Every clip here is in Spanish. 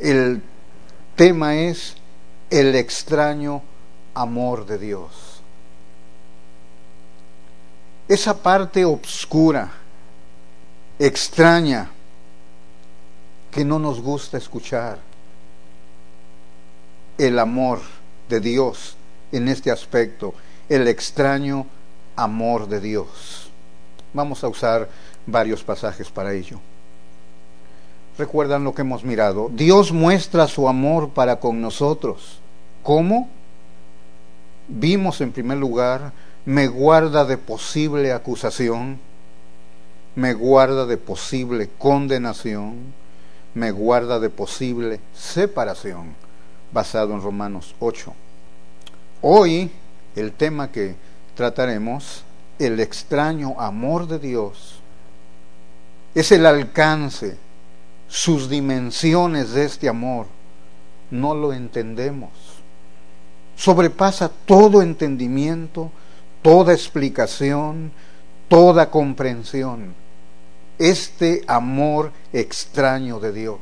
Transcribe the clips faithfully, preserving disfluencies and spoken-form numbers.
El tema es el extraño amor de Dios. Esa parte oscura, extraña, que no nos gusta escuchar. El amor de Dios en este aspecto, el extraño amor de Dios. Vamos a usar varios pasajes para ello. ¿Recuerdan lo que hemos mirado? Dios muestra su amor para con nosotros. ¿Cómo? Vimos en primer lugar, me guarda de posible acusación, me guarda de posible condenación, me guarda de posible separación, basado en Romanos ocho. Hoy, el tema que trataremos, el extraño amor de Dios, es el alcance, sus dimensiones de este amor. No lo entendemos. Sobrepasa todo entendimiento, toda explicación, toda comprensión. Este amor extraño de Dios.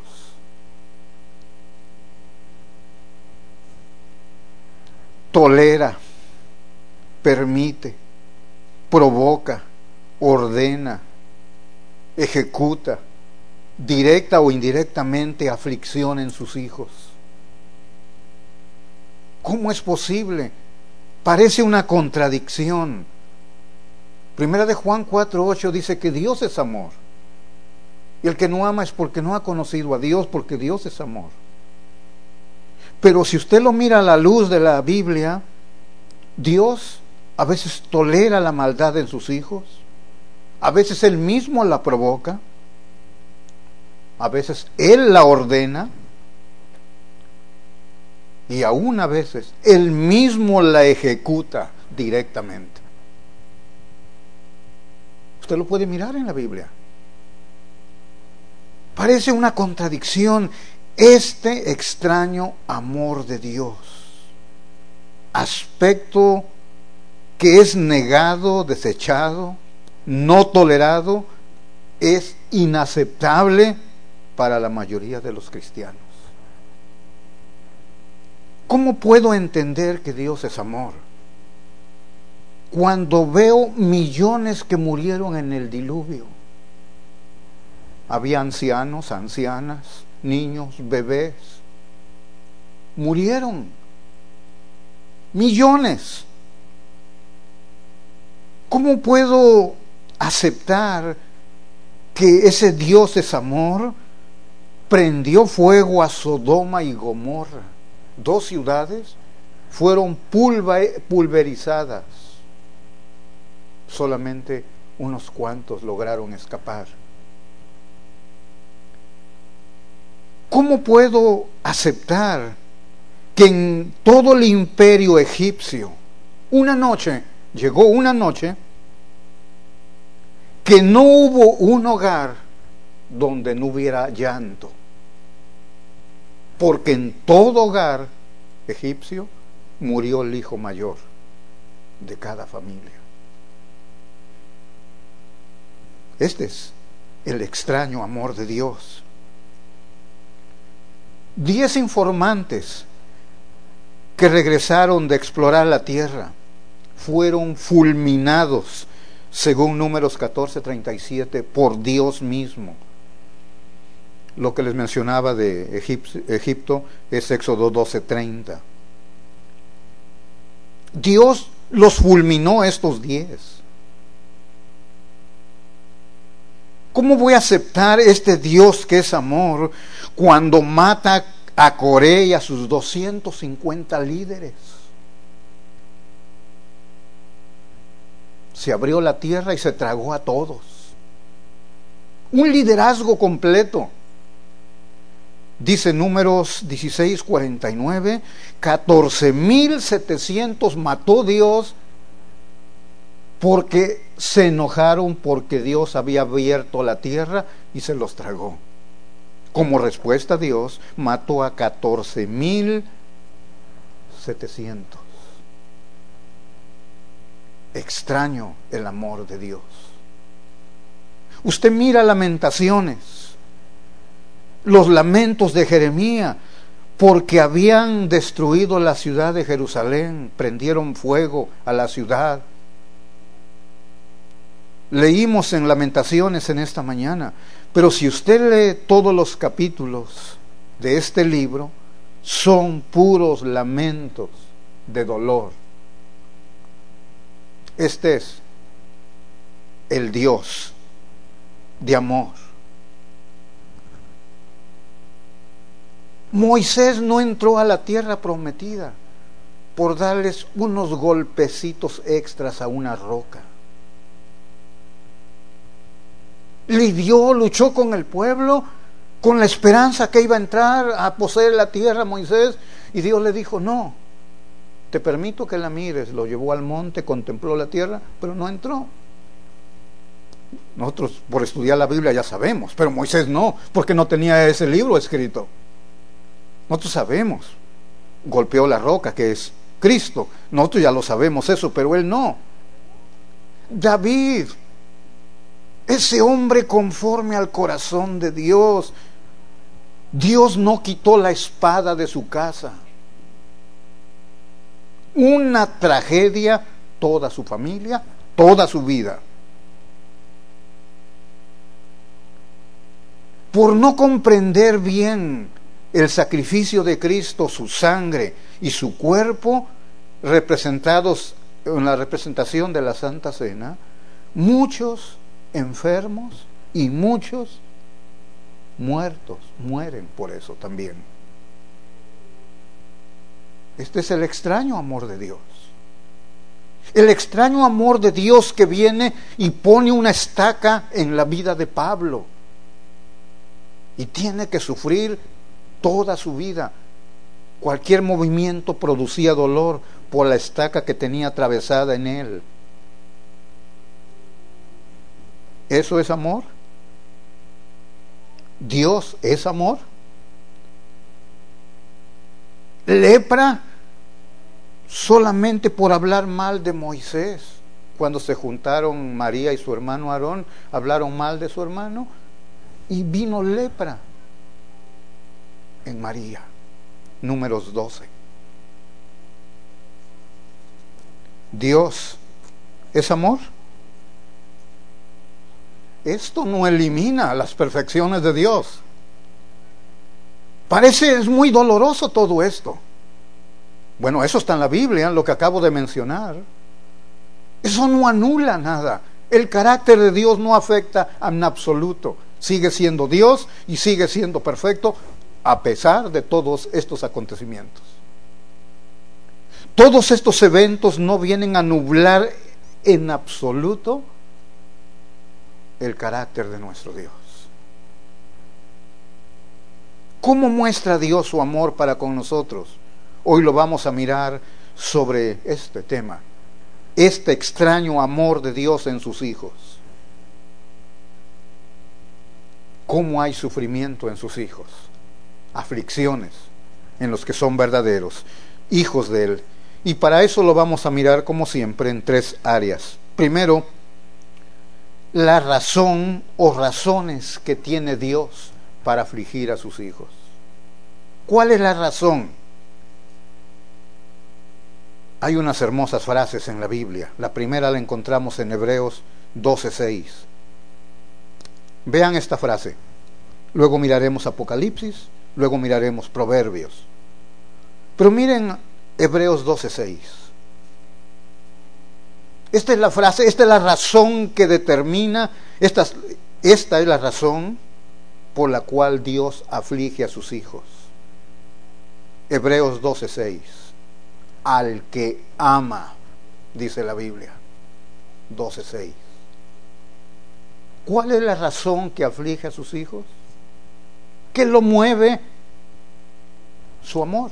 Tolera, permite, provoca, ordena, ejecuta, directa o indirectamente, aflicción en sus hijos. ¿Cómo es posible? Parece una contradicción. Primera de Juan cuatro ocho dice que Dios es amor. Y el que no ama es porque no ha conocido a Dios, porque Dios es amor. Pero si usted lo mira a la luz de la Biblia, Dios a veces tolera la maldad en sus hijos, a veces Él mismo la provoca, a veces Él la ordena, y aún a veces Él mismo la ejecuta directamente. Usted lo puede mirar en la Biblia. Parece una contradicción este extraño amor de Dios, aspecto que es negado, desechado, no tolerado, es inaceptable para la mayoría de los cristianos. ¿Cómo puedo entender que Dios es amor? Cuando veo millones que murieron en el diluvio. Había ancianos, ancianas, niños, bebés. Murieron. Millones. ¿Cómo puedo aceptar que ese Dios es amor? Prendió fuego a Sodoma y Gomorra. Dos ciudades fueron pulverizadas. Solamente unos cuantos lograron escapar. ¿Cómo puedo aceptar que en todo el imperio egipcio, una noche, llegó una noche, que no hubo un hogar donde no hubiera llanto? Porque en todo hogar egipcio murió el hijo mayor de cada familia. Este es el extraño amor de Dios. Diez informantes que regresaron de explorar la tierra fueron fulminados, según Números catorce treinta y siete, por Dios mismo. Lo que les mencionaba de Egipto, Egipto es Éxodo doce treinta. Dios los fulminó estos diez. ¿Cómo voy a aceptar este Dios que es amor cuando mata a Coré y a sus doscientos cincuenta líderes? Se abrió la tierra y se tragó a todos. Un liderazgo completo. Dice Números dieciséis cuarenta y nueve, catorce mil setecientos mató Dios porque se enojaron porque Dios había abierto la tierra y se los tragó. Como respuesta, Dios mató a catorce mil setecientos. Extraño el amor de Dios. Usted mira Lamentaciones. los lamentos de Jeremías, porque habían destruido la ciudad de Jerusalén, prendieron fuego a la ciudad. Leímos en Lamentaciones en esta mañana, pero si usted lee todos los capítulos de este libro, son puros lamentos de dolor. Este es el Dios de amor. Moisés no entró a la tierra prometida por darles unos golpecitos extras a una roca. Lidió, luchó con el pueblo con la esperanza que iba a entrar a poseer la tierra Moisés, y Dios le dijo: no, te permito que la mires. Lo llevó al monte, contempló la tierra, pero no entró. Nosotros por estudiar la Biblia ya sabemos, pero Moisés no, porque no tenía ese libro escrito. Nosotros sabemos, golpeó la roca, que es Cristo. Nosotros ya lo sabemos eso, pero él no. David, ese hombre conforme al corazón de Dios. Dios no quitó la espada de su casa. Una tragedia, toda su familia, toda su vida. Por no comprender bien el sacrificio de Cristo, su sangre y su cuerpo, representados en la representación de la Santa Cena, muchos enfermos y muchos muertos mueren por eso también. Este es el extraño amor de Dios. El extraño amor de Dios que viene y pone una estaca en la vida de Pablo. Y tiene que sufrir toda su vida. Cualquier movimiento producía dolor por la estaca que tenía atravesada en él. ¿Eso es amor? ¿Dios es amor? Lepra solamente por hablar mal de Moisés. Cuando se juntaron María y su hermano Aarón, hablaron mal de su hermano y vino lepra en María. Números doce. ¿Dios es amor? Esto no elimina las perfecciones de Dios. Parece es muy doloroso todo esto. Bueno, eso está en la Biblia, lo que acabo de mencionar. Eso no anula nada. El carácter de Dios no afecta en absoluto. Sigue siendo Dios y sigue siendo perfecto a pesar de todos estos acontecimientos. Todos estos eventos no vienen a nublar en absoluto el carácter de nuestro Dios. ¿Cómo muestra Dios su amor para con nosotros? Hoy lo vamos a mirar sobre este tema, este extraño amor de Dios en sus hijos. ¿Cómo hay sufrimiento en sus hijos? Aflicciones en los que son verdaderos hijos de Él. Y para eso lo vamos a mirar, como siempre, en tres áreas. Primero, la razón o razones que tiene Dios para afligir a sus hijos. ¿Cuál es la razón? Hay unas hermosas frases en la Biblia. La primera la encontramos en Hebreos doce seis. Vean esta frase. Luego miraremos Apocalipsis, luego miraremos Proverbios. Pero miren Hebreos doce seis. Esta es la frase, esta es la razón que determina, esta, esta es la razón por la cual Dios aflige a sus hijos. Hebreos doce seis. Al que ama, dice la Biblia. doce seis. ¿Cuál es la razón que aflige a sus hijos? ¿Qué lo mueve? Su amor.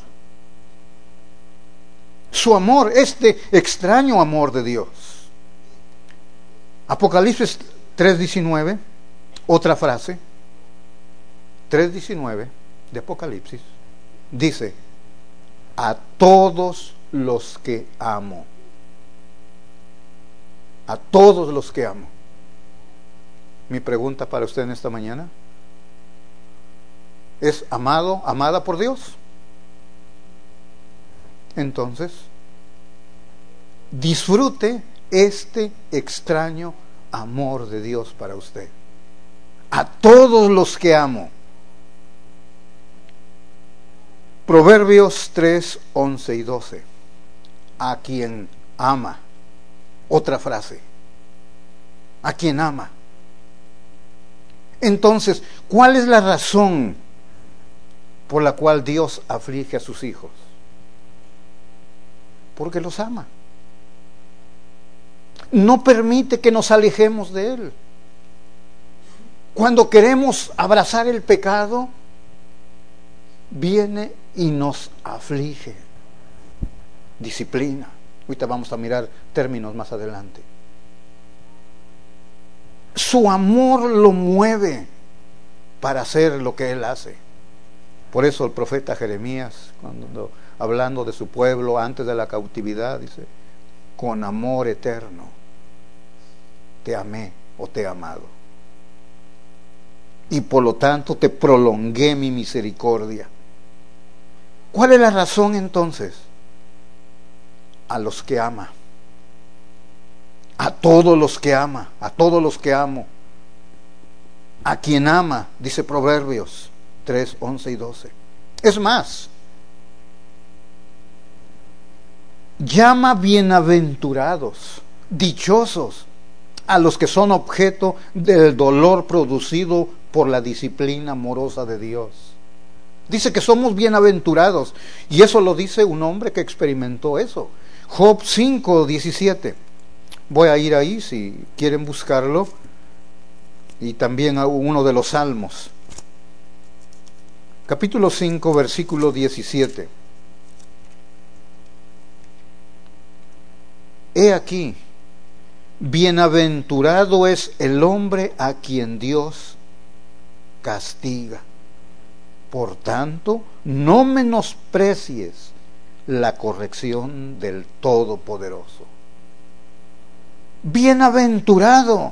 Su amor, este extraño amor de Dios. Apocalipsis tres diecinueve, otra frase, tres diecinueve de Apocalipsis, dice: a todos los que amo. A todos los que amo. Mi pregunta para usted en esta mañana: es amado, amada por Dios. Entonces, disfrute este extraño amor de Dios para usted. A todos los que amo. Proverbios tres, once y doce. A quien ama. Otra frase. A quien ama. Entonces, ¿cuál es la razón por la cual Dios aflige a sus hijos? Porque los ama. No permite que nos alejemos de Él. Cuando queremos abrazar el pecado, viene y nos aflige. Disciplina. Ahorita vamos a mirar términos más adelante. Su amor lo mueve para hacer lo que Él hace. Por eso el profeta Jeremías, cuando hablando de su pueblo antes de la cautividad, dice: con amor eterno te amé o te he amado, y por lo tanto te prolongué mi misericordia. ¿Cuál es la razón entonces? A los que ama, a todos los que ama, a todos los que amo, a quien ama, dice Proverbios tres, once y doce. Es más, llama bienaventurados, dichosos, a los que son objeto del dolor producido por la disciplina amorosa de Dios. Dice que somos bienaventurados, y eso lo dice un hombre que experimentó eso. Job cinco, diecisiete. Voy a ir ahí si quieren buscarlo, y también a uno de los Salmos. Capítulo cinco, versículo diecisiete. He aquí, bienaventurado es el hombre a quien Dios castiga. Por tanto, no menosprecies la corrección del Todopoderoso. Bienaventurado,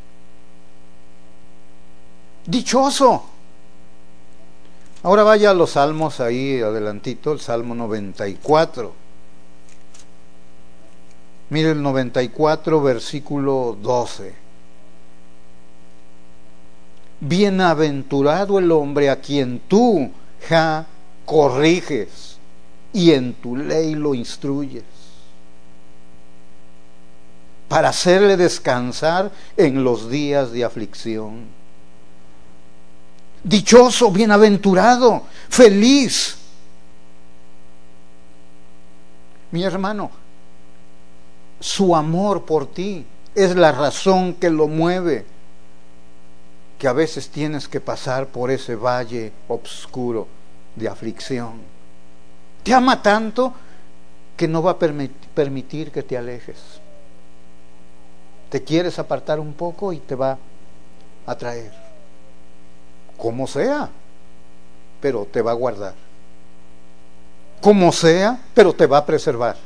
dichoso. Ahora vaya a los salmos ahí adelantito, el Salmo noventa y cuatro. Mire el noventa y cuatro, versículo doce. Bienaventurado el hombre a quien tú, ja, corriges y en tu ley lo instruyes, para hacerle descansar en los días de aflicción. Dichoso, bienaventurado, feliz. Mi hermano, su amor por ti es la razón que lo mueve, que a veces tienes que pasar por ese valle oscuro de aflicción. Te ama tanto que no va a permitir que te alejes. Te quieres apartar un poco y te va a traer, como sea, pero te va a guardar. Como sea, pero te va a preservar.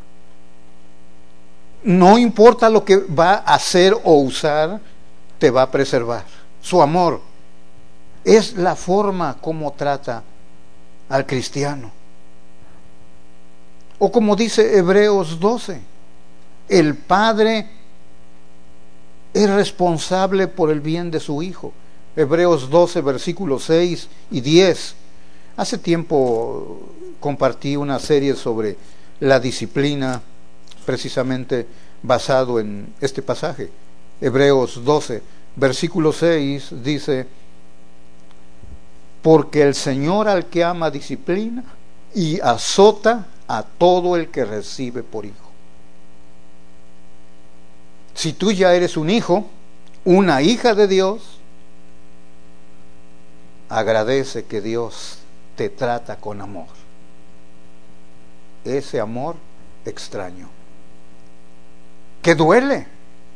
No importa lo que va a hacer o usar, te va a preservar. Su amor es la forma como trata al cristiano. O como dice Hebreos doce, el Padre es responsable por el bien de su Hijo. Hebreos doce, versículos seis y diez. Hace tiempo compartí una serie sobre la disciplina, precisamente basado en este pasaje. Hebreos doce, versículo seis dice: porque el Señor al que ama disciplina y azota a todo el que recibe por hijo. Si tú ya eres un hijo, una hija de Dios, agradece que Dios te trata con amor. Ese amor extraño, que duele.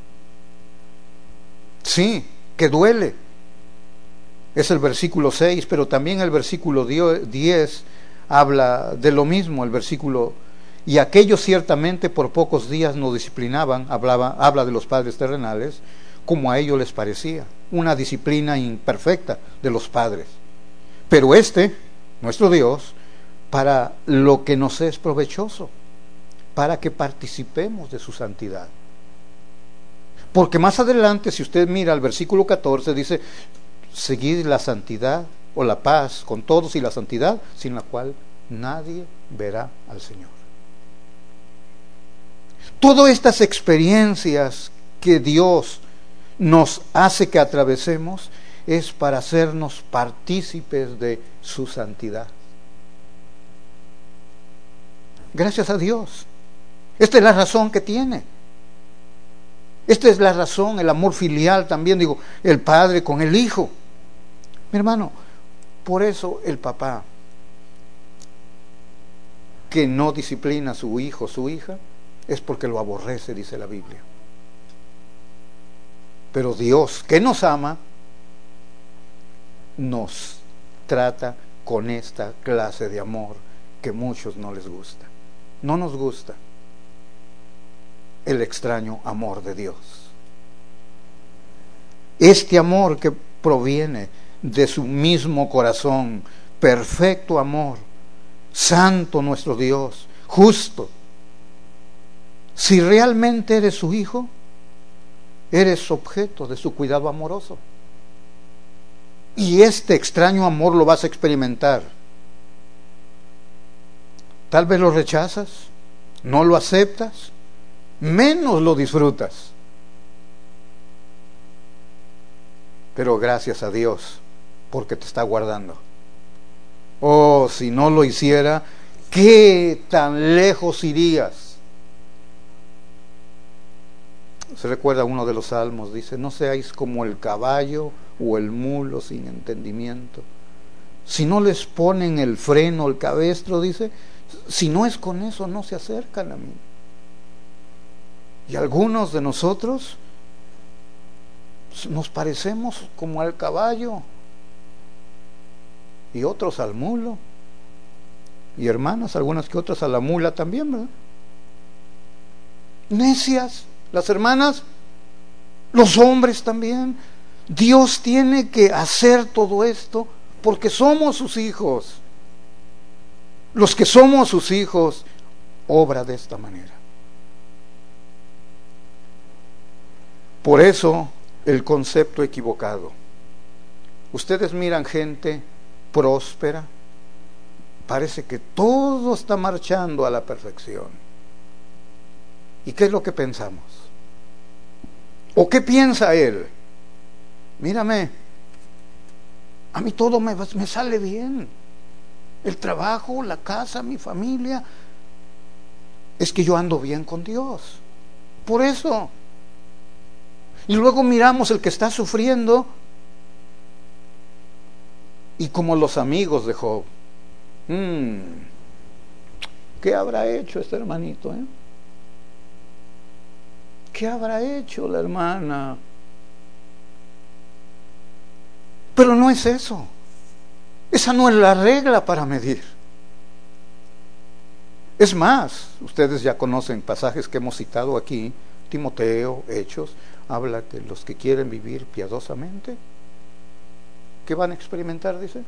Sí, que duele. Es el versículo seis, pero también el versículo diez habla de lo mismo. El versículo: y aquellos ciertamente por pocos días nos disciplinaban, hablaba, habla de los padres terrenales, como a ellos les parecía, una disciplina imperfecta de los padres. Pero este, nuestro Dios, para lo que nos es provechoso, para que participemos de su santidad. Porque más adelante, si usted mira el versículo catorce, dice, seguid la santidad o la paz con todos y la santidad, sin la cual nadie verá al Señor. Todas estas experiencias que Dios nos hace que atravesemos es para hacernos partícipes de su santidad. Gracias a Dios. Esta es la razón que tiene. Esta es la razón, el amor filial también, digo, el padre con el hijo. Mi hermano, por eso el papá que no disciplina a su hijo o su hija es porque lo aborrece, dice la Biblia. Pero Dios, que nos ama, nos trata con esta clase de amor que a muchos no les gusta. No nos gusta el extraño amor de Dios. Este amor que proviene de su mismo corazón, perfecto amor, santo nuestro Dios, justo. Si realmente eres su hijo, eres objeto de su cuidado amoroso. Y este extraño amor lo vas a experimentar. Tal vez lo rechazas, no lo aceptas, menos lo disfrutas. Pero gracias a Dios, porque te está guardando. Oh, si no lo hiciera, ¿qué tan lejos irías? Se recuerda uno de los salmos, dice, no seáis como el caballo o el mulo sin entendimiento. Si no les ponen el freno, el cabestro, dice, si no es con eso, no se acercan a mí. Y algunos de nosotros nos parecemos como al caballo y otros al mulo, y hermanas, algunas que otras a la mula también, ¿verdad? Necias las hermanas, los hombres también. Dios tiene que hacer todo esto porque somos sus hijos. Los que somos sus hijos, obra de esta manera. Por eso el concepto equivocado. Ustedes miran gente próspera, parece que todo está marchando a la perfección. ¿Y qué es lo que pensamos? ¿O qué piensa él? Mírame, a mí todo me, me sale bien. El trabajo, la casa, mi familia. Es que yo ando bien con Dios. Por eso. Y luego miramos el que está sufriendo, y como los amigos de Job, mmm, ¿qué habrá hecho este hermanito? Eh? ¿Qué habrá hecho la hermana? Pero no es eso. Esa no es la regla para medir. Es más, ustedes ya conocen pasajes que hemos citado aquí, Timoteo, Hechos, habla que los que quieren vivir piadosamente, ¿qué van a experimentar? Dice,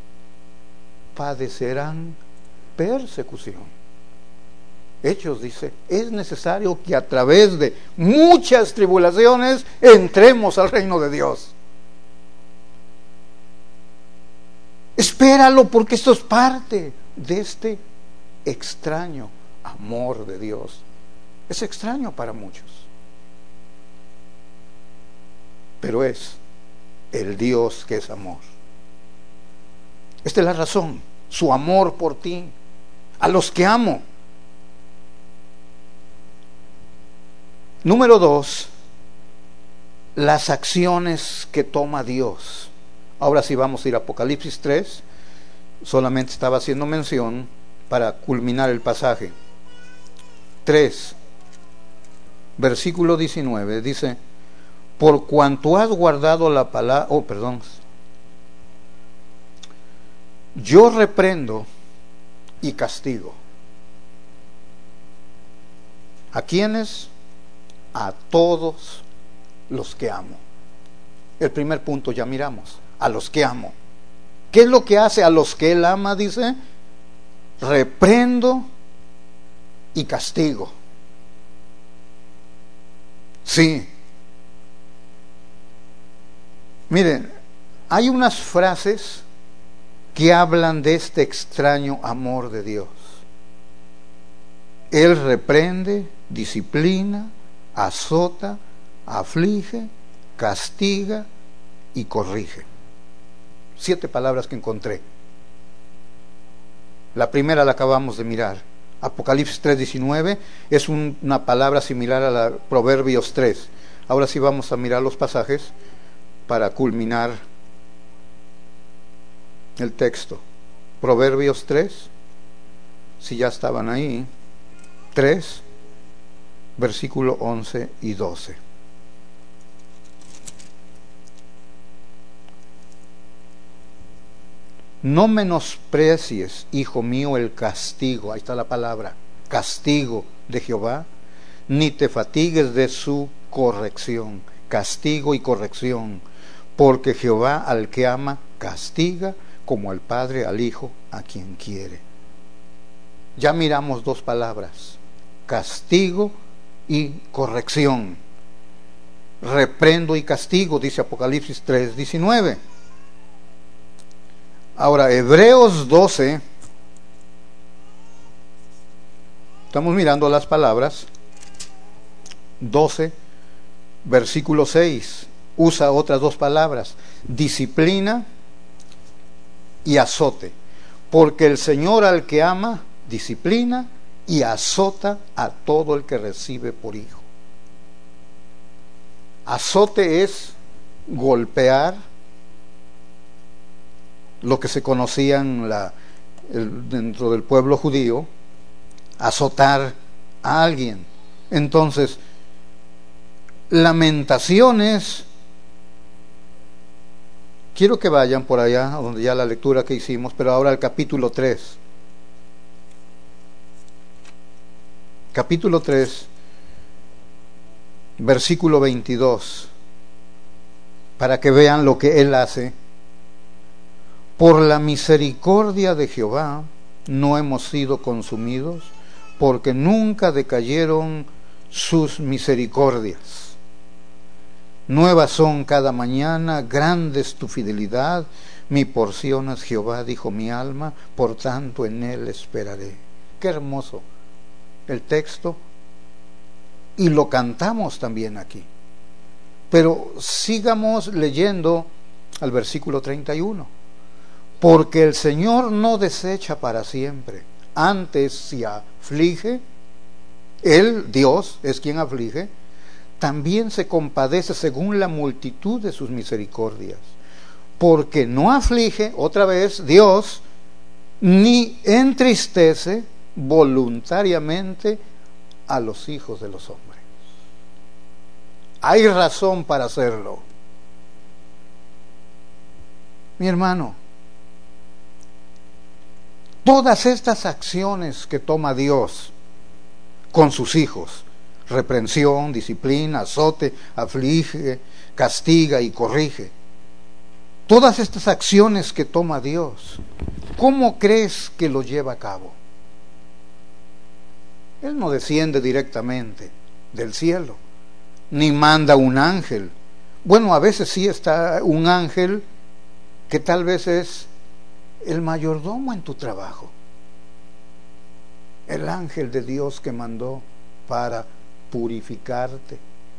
padecerán persecución. Hechos dice, es necesario que a través de muchas tribulaciones entremos al reino de Dios. Espéralo, porque esto es parte de este extraño amor de Dios. Es extraño para muchos, pero es el Dios que es amor. Esta es la razón, su amor por ti, a los que amo. Número dos, las acciones que toma Dios. Ahora sí vamos a ir a Apocalipsis tres, solamente estaba haciendo mención para culminar el pasaje. tres, versículo diecinueve, dice, por cuanto has guardado la palabra, oh, perdón, yo reprendo y castigo. ¿A quiénes? A todos los que amo. El primer punto ya miramos, a los que amo. ¿Qué es lo que hace a los que Él ama? Dice, reprendo y castigo. Sí. Miren, hay unas frases que hablan de este extraño amor de Dios. Él reprende, disciplina, azota, aflige, castiga y corrige. Siete palabras que encontré. La primera la acabamos de mirar. Apocalipsis tres diecinueve es un, una palabra similar a la Proverbios tres. Ahora sí vamos a mirar los pasajes para culminar el texto. Proverbios tres, si ya estaban ahí, tres, versículo once y doce. No menosprecies, hijo mío, el castigo, ahí está la palabra, castigo de Jehová, ni te fatigues de su corrección, castigo y corrección, porque Jehová al que ama castiga, como al padre al hijo a quien quiere. Ya miramos dos palabras, castigo y corrección. Reprendo y castigo, dice Apocalipsis tres diecinueve. Ahora, Hebreos doce, estamos mirando las palabras, doce, versículo seis, usa otras dos palabras, disciplina y azote, porque el Señor al que ama, disciplina y azota a todo el que recibe por hijo. Azote es golpear, lo que se conocía en la, el, dentro del pueblo judío, azotar a alguien. Entonces, Lamentaciones, quiero que vayan por allá, donde ya la lectura que hicimos, pero ahora al capítulo tres. Capítulo tres, versículo veintidós, para que vean lo que Él hace. Por la misericordia de Jehová no hemos sido consumidos, porque nunca decayeron sus misericordias. Nuevas son cada mañana, grande es tu fidelidad. Mi porción es Jehová, dijo mi alma, por tanto en Él esperaré. Qué hermoso el texto, y lo cantamos también aquí. Pero sigamos leyendo al versículo treinta y uno. Porque el Señor no desecha para siempre, antes si aflige, Él, Dios, es quien aflige, también se compadece según la multitud de sus misericordias, porque no aflige, otra vez, Dios, ni entristece voluntariamente a los hijos de los hombres. Hay razón para hacerlo. Mi hermano, todas estas acciones que toma Dios con sus hijos, reprensión, disciplina, azote, aflige, castiga y corrige, todas estas acciones que toma Dios, ¿cómo crees que lo lleva a cabo? Él no desciende directamente del cielo, ni manda un ángel. Bueno, a veces sí está un ángel que tal vez es el mayordomo en tu trabajo, el ángel de Dios que mandó para purificarte.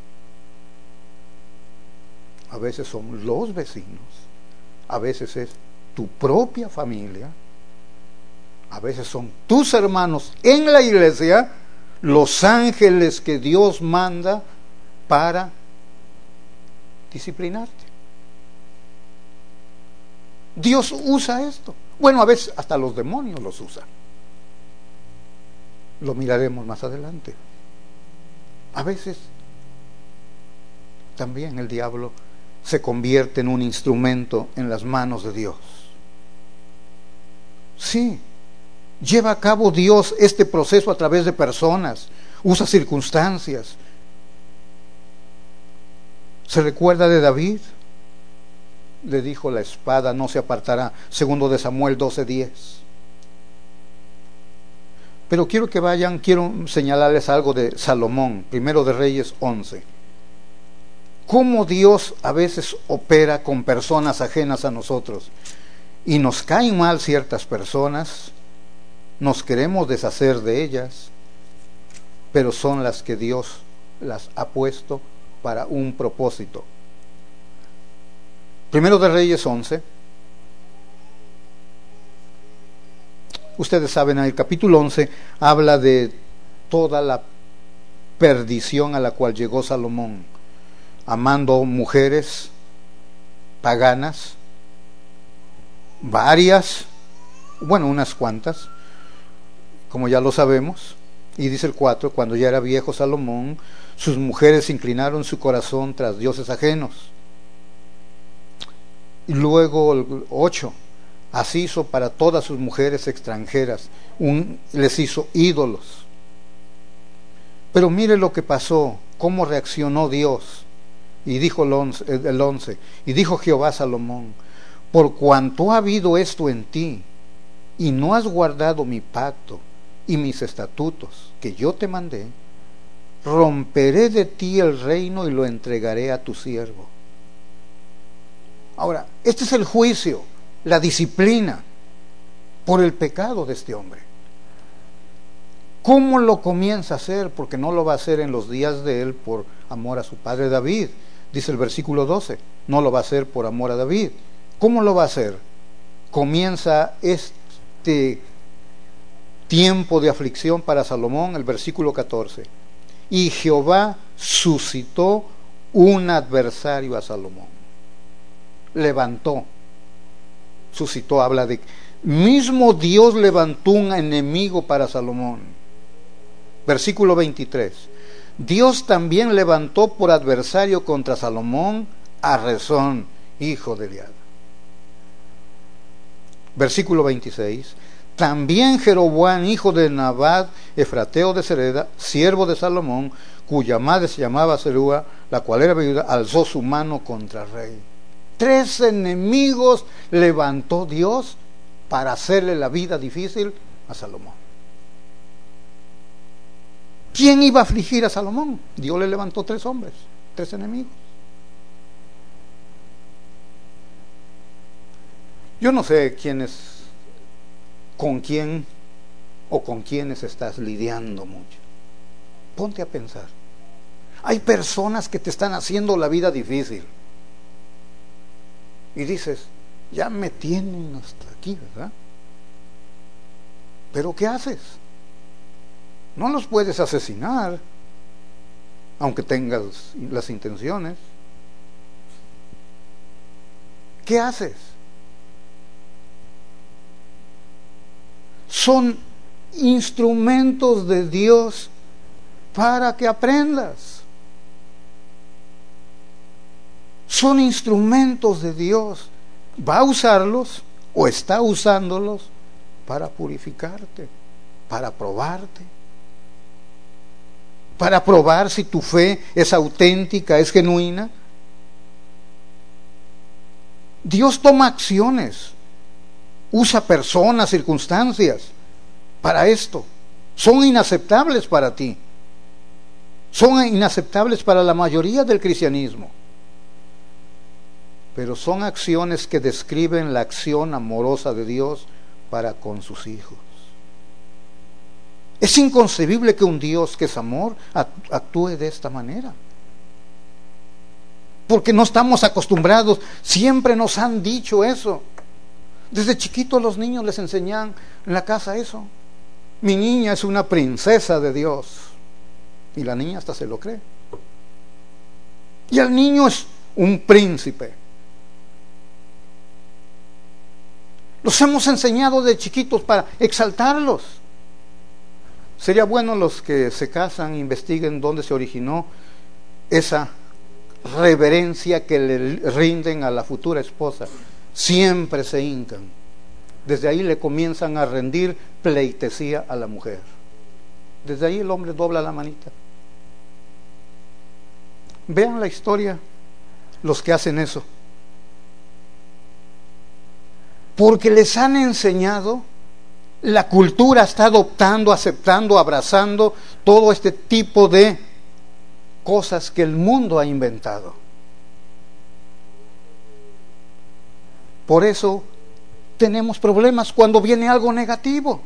A veces son los vecinos, a veces es tu propia familia, a veces son tus hermanos en la iglesia, los ángeles que Dios manda para disciplinarte. Dios usa esto. Bueno, a veces hasta los demonios los usa. Lo miraremos más adelante. A veces también el diablo se convierte en un instrumento en las manos de Dios. Sí, lleva a cabo Dios este proceso a través de personas, usa circunstancias. ¿Se recuerda de David? le dijo, la espada no se apartará. Segundo de Samuel doce diez. Pero quiero que vayan, quiero señalarles algo de Salomón, Primero de Reyes once. Cómo Dios a veces opera con personas ajenas a nosotros. Y nos caen mal ciertas personas, nos queremos deshacer de ellas, pero son las que Dios las ha puesto para un propósito. Primero de Reyes once. Ustedes saben, en el capítulo once habla de toda la perdición a la cual llegó Salomón, amando mujeres paganas, varias, bueno, unas cuantas, como ya lo sabemos. Y dice el cuatro, cuando ya era viejo Salomón, sus mujeres inclinaron su corazón tras dioses ajenos. Y luego el ocho, así hizo para todas sus mujeres extranjeras, un, les hizo ídolos. Pero mire lo que pasó, cómo reaccionó Dios. Y dijo el once, el once, y dijo Jehová a Salomón, por cuanto ha habido esto en ti, y no has guardado mi pacto y mis estatutos que yo te mandé, romperé de ti el reino y lo entregaré a tu siervo. Ahora, este es el juicio, la disciplina por el pecado de este hombre. ¿Cómo lo comienza a hacer? Porque no lo va a hacer en los días de él por amor a su padre David. Dice el versículo doce, no lo va a hacer por amor a David. ¿Cómo lo va a hacer? Comienza este tiempo de aflicción para Salomón, el versículo catorce. Y Jehová suscitó un adversario a Salomón. Levantó, suscitó, habla de mismo Dios levantó un enemigo para Salomón. Versículo veintitrés. Dios también levantó por adversario contra Salomón a Rezón, hijo de Eliada. Versículo veintiséis. También Jeroboam, hijo de Nabat, efrateo de Sereda, siervo de Salomón, cuya madre se llamaba Serúa, la cual era viuda, alzó su mano contra el rey. Tres enemigos levantó Dios para hacerle la vida difícil a Salomón. ¿Quién iba a afligir a Salomón? Dios le levantó tres hombres, tres enemigos. Yo no sé quién es, con quién o con quiénes estás lidiando mucho. Ponte a pensar. Hay personas que te están haciendo la vida difícil. Y dices, ya me tienen hasta aquí, ¿verdad? ¿Pero qué haces? No los puedes asesinar, aunque tengas las intenciones. ¿Qué haces? Son instrumentos de Dios para que aprendas. Son instrumentos de Dios. Va a usarlos o está usándolos para purificarte, para probarte, para probar si tu fe es auténtica, es genuina. Dios toma acciones, usa personas, circunstancias para esto. Son inaceptables para ti, son inaceptables para la mayoría del cristianismo, pero son acciones que describen la acción amorosa de Dios para con sus hijos. Es inconcebible que un Dios que es amor actúe de esta manera, porque no estamos acostumbrados. Siempre nos han dicho eso. Desde chiquitos los niños les enseñan en la casa eso. Mi niña es una princesa de Dios, y la niña hasta se lo cree. Y el niño es un príncipe. Los hemos enseñado de chiquitos para exaltarlos. Sería bueno los que se casan investiguen dónde se originó esa reverencia que le rinden a la futura esposa. Siempre se hincan. Desde ahí le comienzan a rendir pleitesía a la mujer. Desde ahí el hombre dobla la manita. Vean la historia, los que hacen eso. porque les han enseñado, la cultura está adoptando, aceptando, abrazando todo este tipo de cosas que el mundo ha inventado. Por eso tenemos problemas cuando viene algo negativo.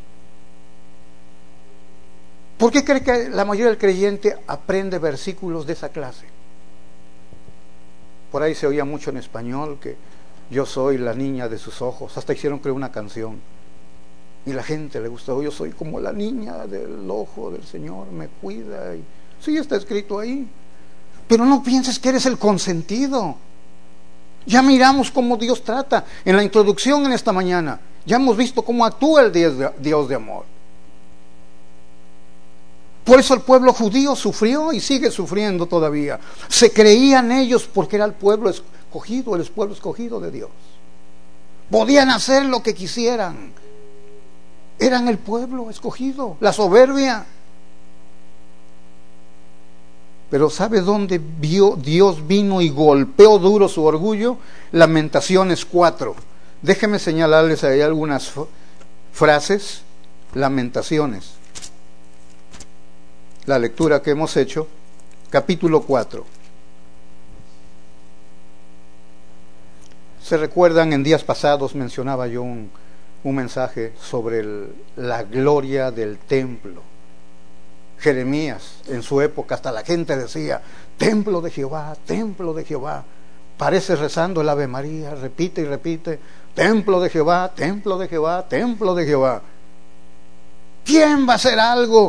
¿Por qué cree que la mayoría del creyente aprende versículos de esa clase? Por ahí se oía mucho en español que yo soy la niña de sus ojos. Hasta hicieron, creo, una canción. Y la gente le gustó. Yo soy como la niña del ojo del Señor, me cuida. Y sí, está escrito ahí. Pero no pienses que eres el consentido. Ya miramos cómo Dios trata. En la introducción en esta mañana, ya hemos visto cómo actúa el Dios de, Dios de amor. Por eso el pueblo judío sufrió y sigue sufriendo todavía. Se creían ellos porque era el pueblo escogido, el pueblo escogido de Dios. Podían hacer lo que quisieran. Eran el pueblo escogido, la soberbia. Pero ¿sabe dónde vio, Dios vino y golpeó duro su orgullo? Lamentaciones cuatro. Déjenme señalarles ahí algunas frases. Lamentaciones. La lectura que hemos hecho, capítulo cuatro. ¿Se recuerdan? En días pasados mencionaba yo un, un mensaje sobre el, la gloria del templo. Jeremías, en su época, hasta la gente decía, templo de Jehová, templo de Jehová. Parece rezando el Ave María, repite y repite, templo de Jehová, templo de Jehová, templo de Jehová. ¿Quién va a hacer algo?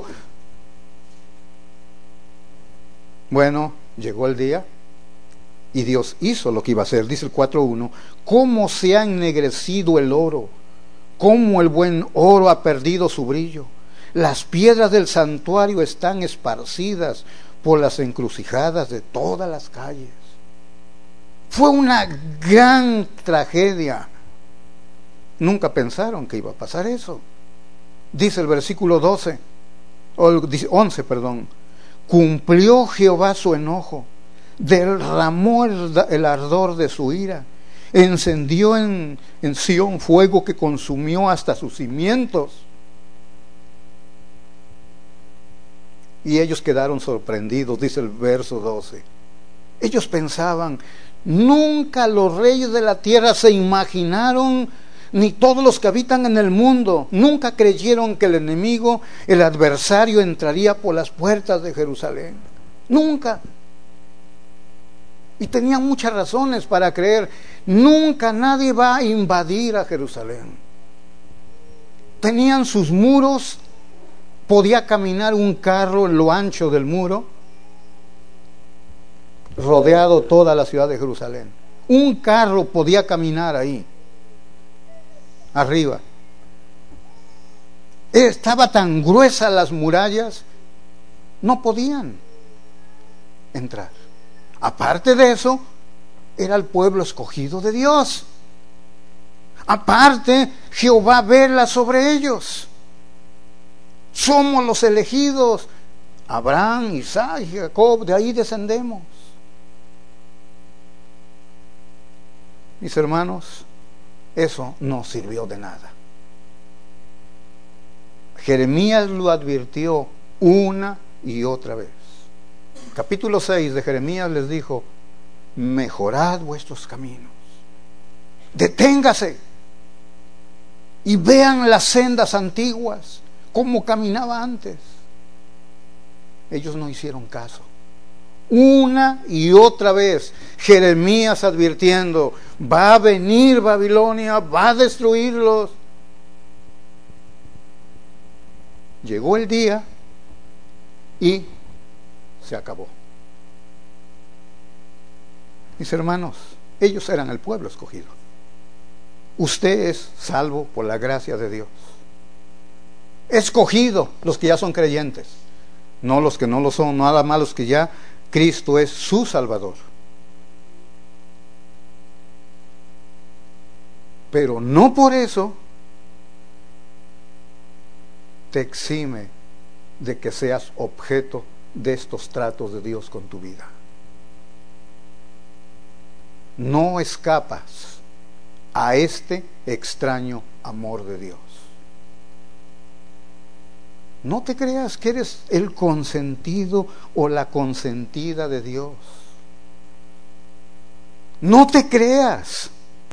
Bueno, llegó el día y Dios hizo lo que iba a hacer. Dice el cuatro uno, cómo se ha ennegrecido el oro, cómo el buen oro ha perdido su brillo. Las piedras del santuario están esparcidas por las encrucijadas de todas las calles. Fue una gran tragedia. Nunca pensaron que iba a pasar eso. Dice el versículo doce, o once, perdón. Cumplió Jehová su enojo, derramó el, el ardor de su ira, encendió en, en Sión fuego que consumió hasta sus cimientos. Y ellos quedaron sorprendidos, dice el verso doce. Ellos pensaban, nunca los reyes de la tierra se imaginaron, ni todos los que habitan en el mundo, nunca creyeron que el enemigo, el adversario, entraría por las puertas de Jerusalén. Nunca. Y tenían muchas razones para creer, nunca nadie va a invadir a Jerusalén. Tenían sus muros, podía caminar un carro en lo ancho del muro, rodeado toda la ciudad de Jerusalén. Un carro podía caminar ahí. Arriba. Estaba tan gruesa las murallas, no podían entrar. Aparte de eso, era el pueblo escogido de Dios. Aparte, Jehová vela sobre ellos. Somos los elegidos. Abraham, Isaac y Jacob, de ahí descendemos. Mis hermanos, eso no sirvió de nada. Jeremías lo advirtió una y otra vez. Capítulo seis de Jeremías les dijo, mejorad vuestros caminos, deténgase y vean las sendas antiguas, cómo caminaba antes. Ellos no hicieron caso. Una y otra vez Jeremías advirtiendo, va a venir Babilonia, va a destruirlos. Llegó el día y se acabó. Mis hermanos, ellos eran el pueblo escogido. Usted es salvo por la gracia de Dios. Escogido los que ya son creyentes, no los que no lo son, nada más los que ya Cristo es su Salvador. Pero no por eso te exime de que seas objeto de estos tratos de Dios con tu vida. No escapas a este extraño amor de Dios. No te creas que eres el consentido o la consentida de Dios. No te creas.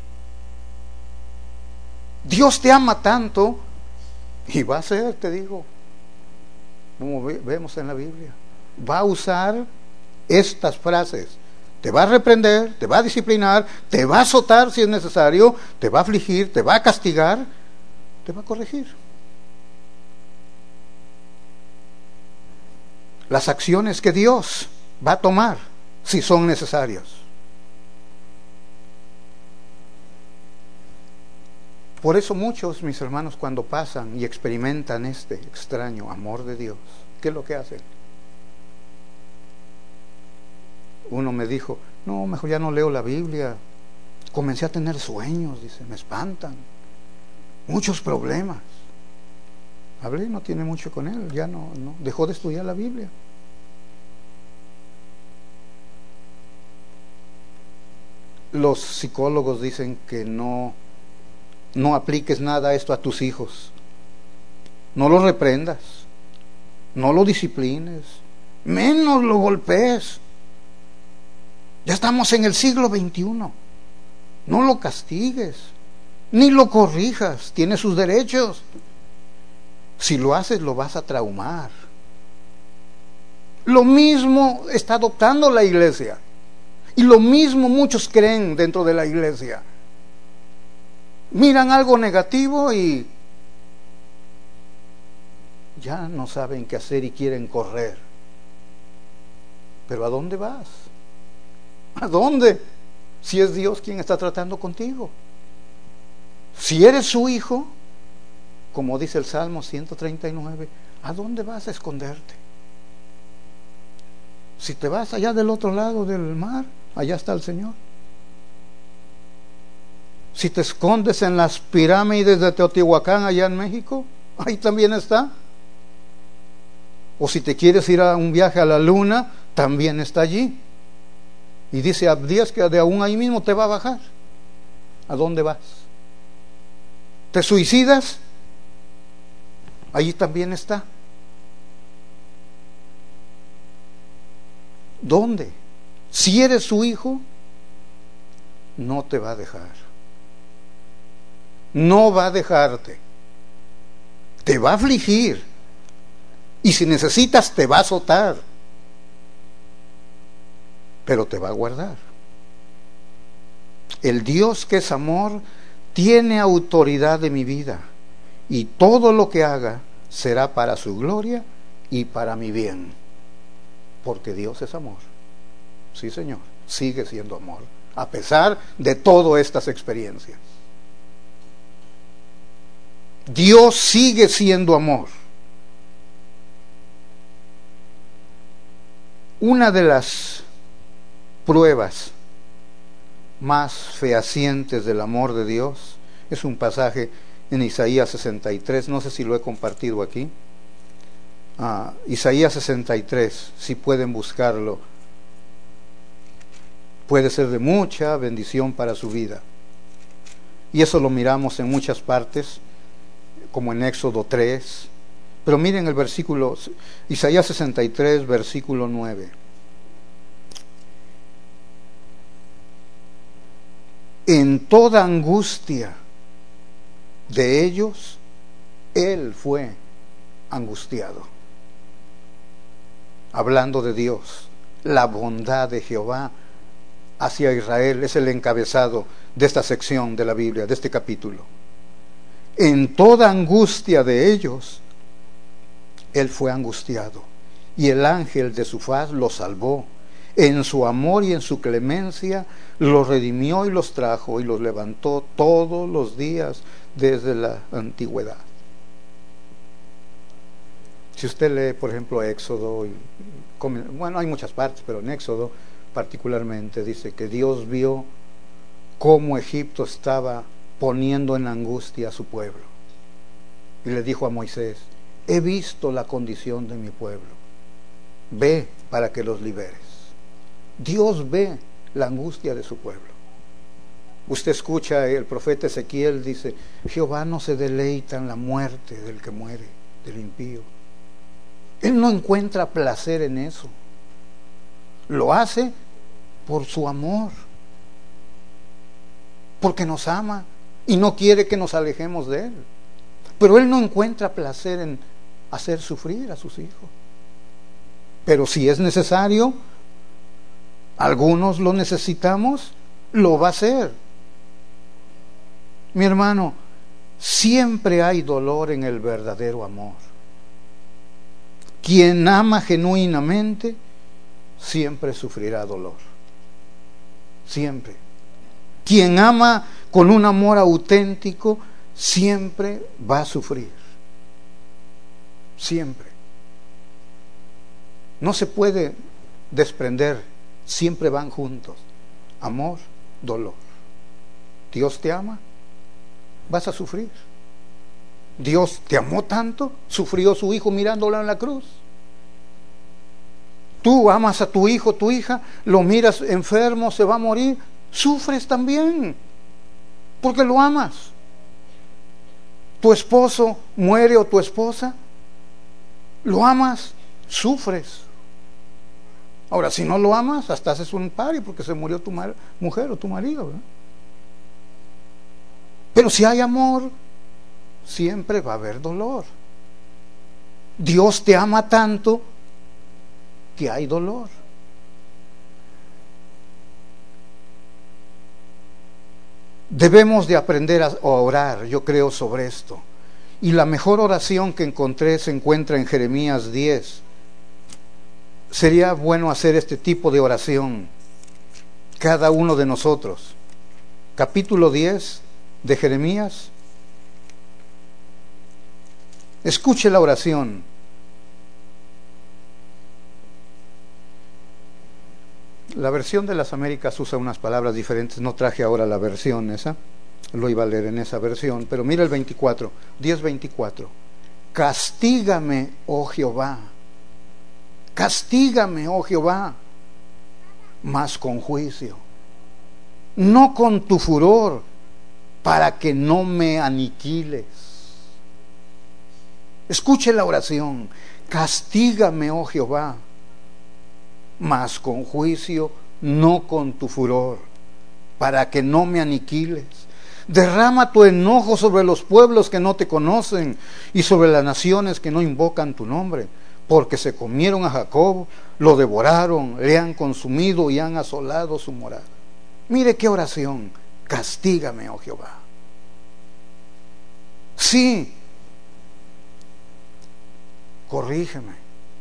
Dios te ama tanto y va a ser, te digo, como vemos en la Biblia, va a usar estas frases. Te va a reprender, te va a disciplinar, te va a azotar si es necesario, te va a afligir, te va a castigar, te va a corregir. Las acciones que Dios va a tomar si son necesarias. Por eso muchos, mis hermanos, cuando pasan y experimentan este extraño amor de Dios, ¿qué es lo que hacen? Uno me dijo, no, mejor ya no leo la Biblia. Comencé a tener sueños, dice, me espantan. Muchos problemas. Hablé, no tiene mucho con él, ya no, no, dejó de estudiar la Biblia. Los psicólogos dicen que no, no apliques nada a esto a tus hijos. No lo reprendas, no lo disciplines, menos lo golpees. Ya estamos en el siglo veintiuno. No lo castigues, ni lo corrijas, tiene sus derechos. Si lo haces, lo vas a traumar. Lo mismo está adoptando la iglesia. Y lo mismo muchos creen dentro de la iglesia. Miran algo negativo y ya no saben qué hacer y quieren correr. Pero ¿a dónde vas? ¿A dónde? Si es Dios quien está tratando contigo. Si eres su hijo, como dice el Salmo ciento treinta y nueve, ¿a dónde vas a esconderte? Si te vas allá del otro lado del mar, allá está el Señor. Si te escondes en las pirámides de Teotihuacán allá en México, ahí también está. O si te quieres ir a un viaje a la luna, también está allí. Y dice Abdías que de aún ahí mismo te va a bajar. ¿A dónde vas? ¿Te suicidas? Allí también está. ¿Dónde? Si eres su hijo, no te va a dejar. No va a dejarte. Te va a afligir. Y si necesitas, te va a azotar. Pero te va a guardar. El Dios que es amor tiene autoridad de mi vida. Y todo lo que haga será para su gloria y para mi bien. Porque Dios es amor. Sí, Señor, sigue siendo amor, a pesar de todas estas experiencias. Dios sigue siendo amor. Una de las pruebas más fehacientes del amor de Dios es un pasaje en Isaías sesenta y tres, no sé si lo he compartido aquí. Ah, Isaías sesenta y tres, si pueden buscarlo, puede ser de mucha bendición para su vida. Y eso lo miramos en muchas partes, como en Éxodo tres. Pero miren el versículo, Isaías sesenta y tres, versículo nueve. En toda angustia de ellos, Él fue angustiado. Hablando de Dios, la bondad de Jehová hacia Israel es el encabezado de esta sección de la Biblia, de este capítulo. En toda angustia de ellos, Él fue angustiado, y el ángel de su faz los salvó. En su amor y en su clemencia los redimió y los trajo y los levantó todos los días desde la antigüedad. Si usted lee, por ejemplo, Éxodo, y, bueno, hay muchas partes, pero en Éxodo particularmente dice que Dios vio cómo Egipto estaba poniendo en angustia a su pueblo. Y le dijo a Moisés: he visto la condición de mi pueblo, ve para que los liberes. Dios ve la angustia de su pueblo. Usted escucha, el profeta Ezequiel dice, Jehová no se deleita en la muerte del que muere, del impío. Él no encuentra placer en eso. Lo hace por su amor, porque nos ama y no quiere que nos alejemos de Él. Pero Él no encuentra placer en hacer sufrir a sus hijos. Pero si es necesario, algunos lo necesitamos, lo va a hacer. Mi hermano, siempre hay dolor en el verdadero amor. Quien ama genuinamente siempre sufrirá dolor. Siempre. Quien ama con un amor auténtico siempre va a sufrir. Siempre. No se puede desprender, siempre van juntos. Amor, dolor. Dios te ama, vas a sufrir. Dios te amó tanto, sufrió su hijo mirándolo en la cruz. Tú amas a tu hijo, tu hija, lo miras enfermo, se va a morir, sufres también, porque lo amas. Tu esposo muere o tu esposa, lo amas, sufres. Ahora, si no lo amas, hasta haces un pari porque se murió tu mujer o tu marido, ¿verdad? Pero si hay amor, siempre va a haber dolor. Dios te ama tanto que hay dolor. Debemos de aprender a orar, yo creo, sobre esto. Y la mejor oración que encontré se encuentra en Jeremías diez. Sería bueno hacer este tipo de oración cada uno de nosotros. Capítulo diez de Jeremías. Escuche la oración. La versión de las Américas usa unas palabras diferentes. No traje ahora la versión esa. Lo iba a leer en esa versión. Pero mira el veinticuatro. diez veinticuatro. Castígame, oh Jehová. Castígame, oh Jehová, mas con juicio, no con tu furor, para que no me aniquiles. Escuche la oración. Castígame, oh Jehová, mas con juicio, no con tu furor, para que no me aniquiles. Derrama tu enojo sobre los pueblos que no te conocen y sobre las naciones que no invocan tu nombre, porque se comieron a Jacob, lo devoraron, le han consumido y han asolado su morada. Mire qué oración. Castígame, oh Jehová. Sí, corrígeme.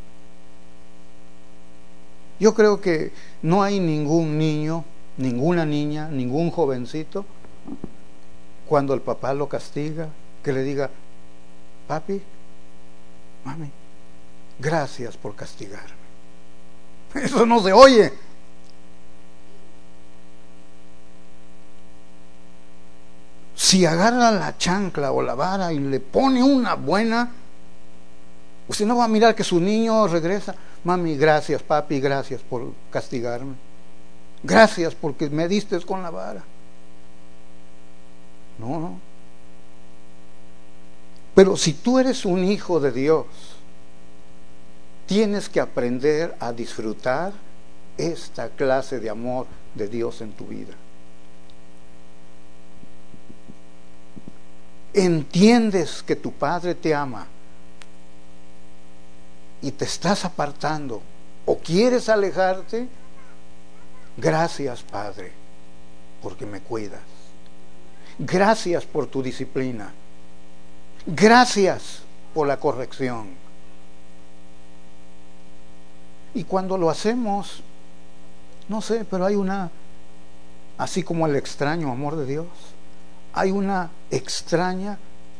Yo creo que no hay ningún niño, ninguna niña, ningún jovencito, cuando el papá lo castiga, que le diga, papi, mami, gracias por castigarme. Eso no se oye. Si agarra la chancla o la vara y le pone una buena, usted no va a mirar que su niño regresa. Mami, gracias, papi, gracias por castigarme. Gracias porque me diste con la vara. No, no. Pero si tú eres un hijo de Dios, tienes que aprender a disfrutar esta clase de amor de Dios en tu vida. Entiendes que tu Padre te ama y te estás apartando o quieres alejarte. Gracias, Padre, porque me cuidas. Gracias por tu disciplina. Gracias por la corrección. Y cuando lo hacemos, no sé, pero hay una, así como el extraño amor de Dios, hay una extraña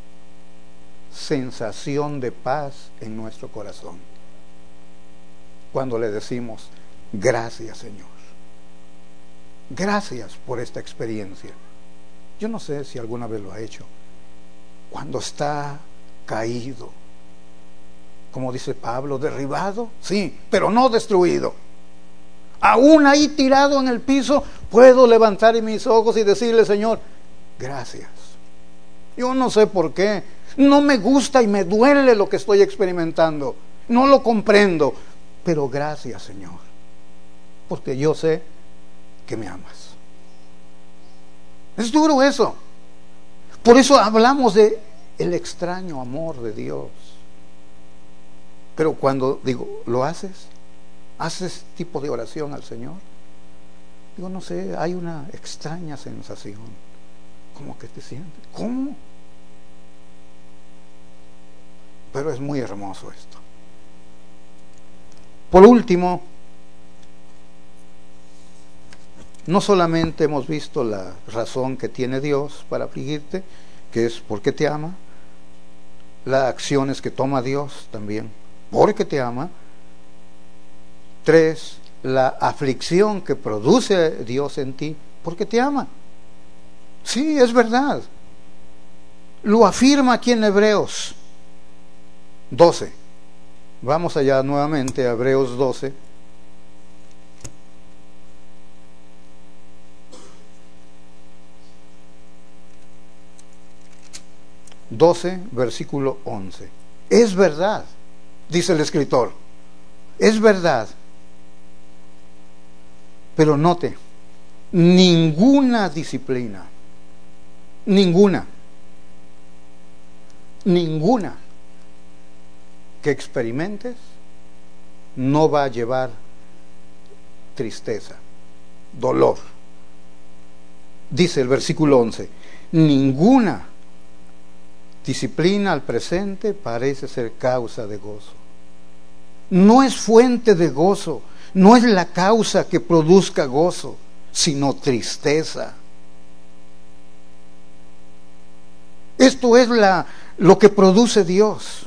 sensación de paz en nuestro corazón cuando le decimos, gracias, Señor. Gracias por esta experiencia. Yo no sé si alguna vez lo ha hecho. Cuando está caído, como dice Pablo, derribado, sí, pero no destruido. Aún ahí tirado en el piso, puedo levantar mis ojos y decirle, Señor, gracias. Yo no sé por qué, no me gusta y me duele lo que estoy experimentando, no lo comprendo, pero gracias, Señor, porque yo sé que me amas. Es duro eso. Por eso hablamos de el extraño amor de Dios. Pero cuando digo, ¿lo haces? ¿Haces tipo de oración al Señor? Digo, no sé, hay una extraña sensación. ¿Cómo que te sientes? ¿Cómo? Pero es muy hermoso esto. Por último, no solamente hemos visto la razón que tiene Dios para afligirte, que es porque te ama, las acciones que toma Dios también, porque te ama. Tres, la aflicción que produce Dios en ti, porque te ama. Sí, es verdad. Lo afirma aquí en Hebreos doce. Vamos allá nuevamente a Hebreos doce. doce, versículo once. Es verdad, dice el escritor, es verdad. Pero note, ninguna disciplina, ninguna, ninguna que experimentes no va a llevar tristeza, dolor. Dice el versículo once, ninguna disciplina al presente parece ser causa de gozo. No es fuente de gozo, no es la causa que produzca gozo, sino tristeza. Esto es la, lo que produce Dios.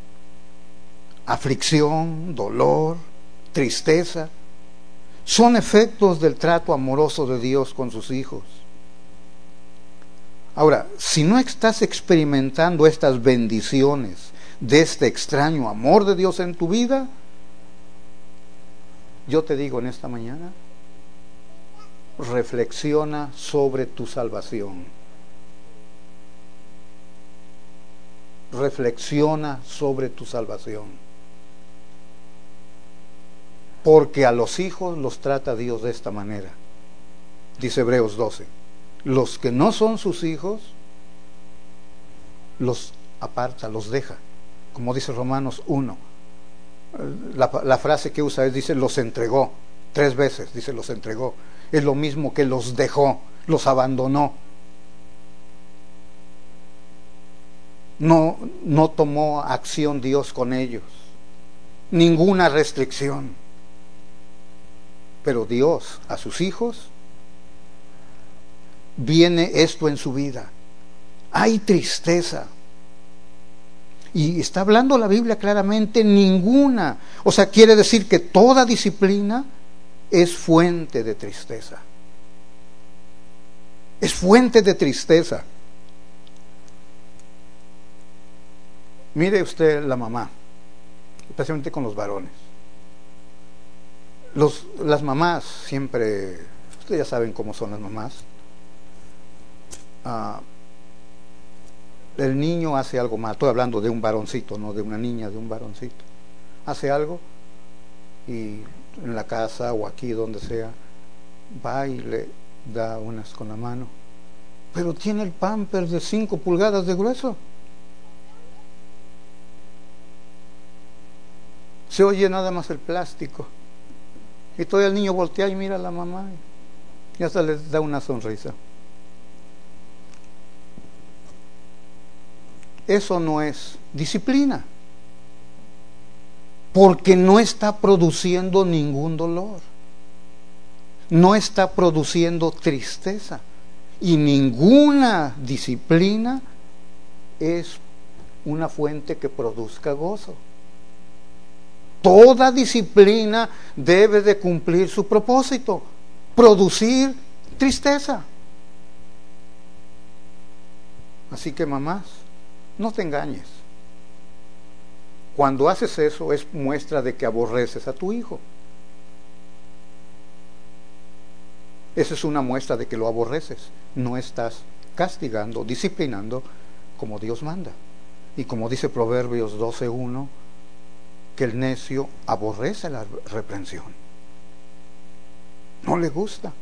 Aflicción, dolor, tristeza, son efectos del trato amoroso de Dios con sus hijos. Ahora, si no estás experimentando estas bendiciones de este extraño amor de Dios en tu vida, yo te digo en esta mañana, reflexiona sobre tu salvación. Reflexiona sobre tu salvación. Porque a los hijos los trata Dios de esta manera. Dice Hebreos doce. Los que no son sus hijos, los aparta, los deja. Como dice Romanos uno. La, la frase que usa es, dice, los entregó. Tres veces, dice, los entregó. Es lo mismo que los dejó, los abandonó. No, no tomó acción Dios con ellos. Ninguna restricción. Pero Dios, a sus hijos, viene esto en su vida. Hay tristeza. Y está hablando la Biblia claramente, ninguna. O sea, quiere decir que toda disciplina es fuente de tristeza. Es fuente de tristeza. Mire usted la mamá, especialmente con los varones. Los, las mamás siempre, ustedes ya saben cómo son las mamás. Ah, el niño hace algo mal, estoy hablando de un varoncito, no de una niña, de un varoncito. Hace algo y en la casa o aquí donde sea, va y le da unas con la mano. Pero tiene el pamper de cinco pulgadas de grueso. Se oye nada más el plástico. Y todavía el niño voltea y mira a la mamá y hasta les da una sonrisa. Eso no es disciplina, porque no está produciendo ningún dolor, no está produciendo tristeza, y ninguna disciplina es una fuente que produzca gozo. Toda disciplina debe de cumplir su propósito, producir tristeza. Así que mamás, no te engañes. Cuando haces eso es muestra de que aborreces a tu hijo. esa es una muestra de que lo aborreces. No estás castigando, disciplinando como Dios manda. Y como dice Proverbios doce uno, que el necio aborrece la reprensión. No le gusta.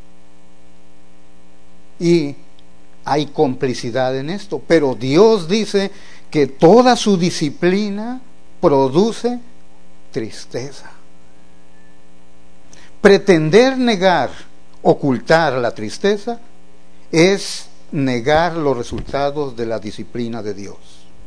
Y hay complicidad en esto, pero Dios dice que toda su disciplina produce tristeza. Pretender negar, ocultar la tristeza es negar los resultados de la disciplina de Dios.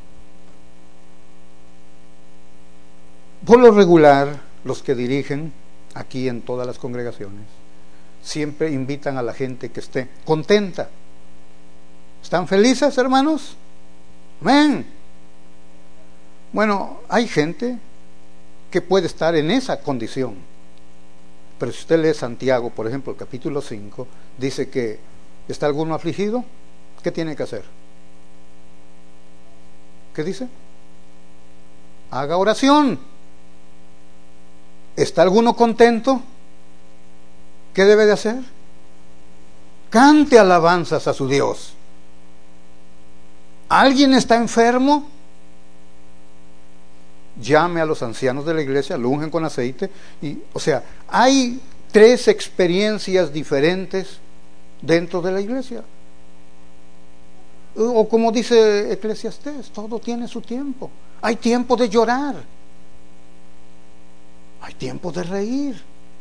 Por lo regular, los que dirigen aquí en todas las congregaciones siempre invitan a la gente que esté contenta. ¿Están felices, hermanos? Amén. Bueno, hay gente que puede estar en esa condición. Pero si usted lee Santiago, por ejemplo, el capítulo cinco, dice que ¿está alguno afligido? ¿Qué tiene que hacer? ¿Qué dice? Haga oración. ¿Está alguno contento? ¿Qué debe de hacer? Cante alabanzas a su Dios. ¿Alguien está enfermo? Llame a los ancianos de la iglesia, lo ungen con aceite. Y, o sea, hay tres experiencias diferentes dentro de la iglesia. O como dice Eclesiastés, todo tiene su tiempo. Hay tiempo de llorar. Hay tiempo de reír.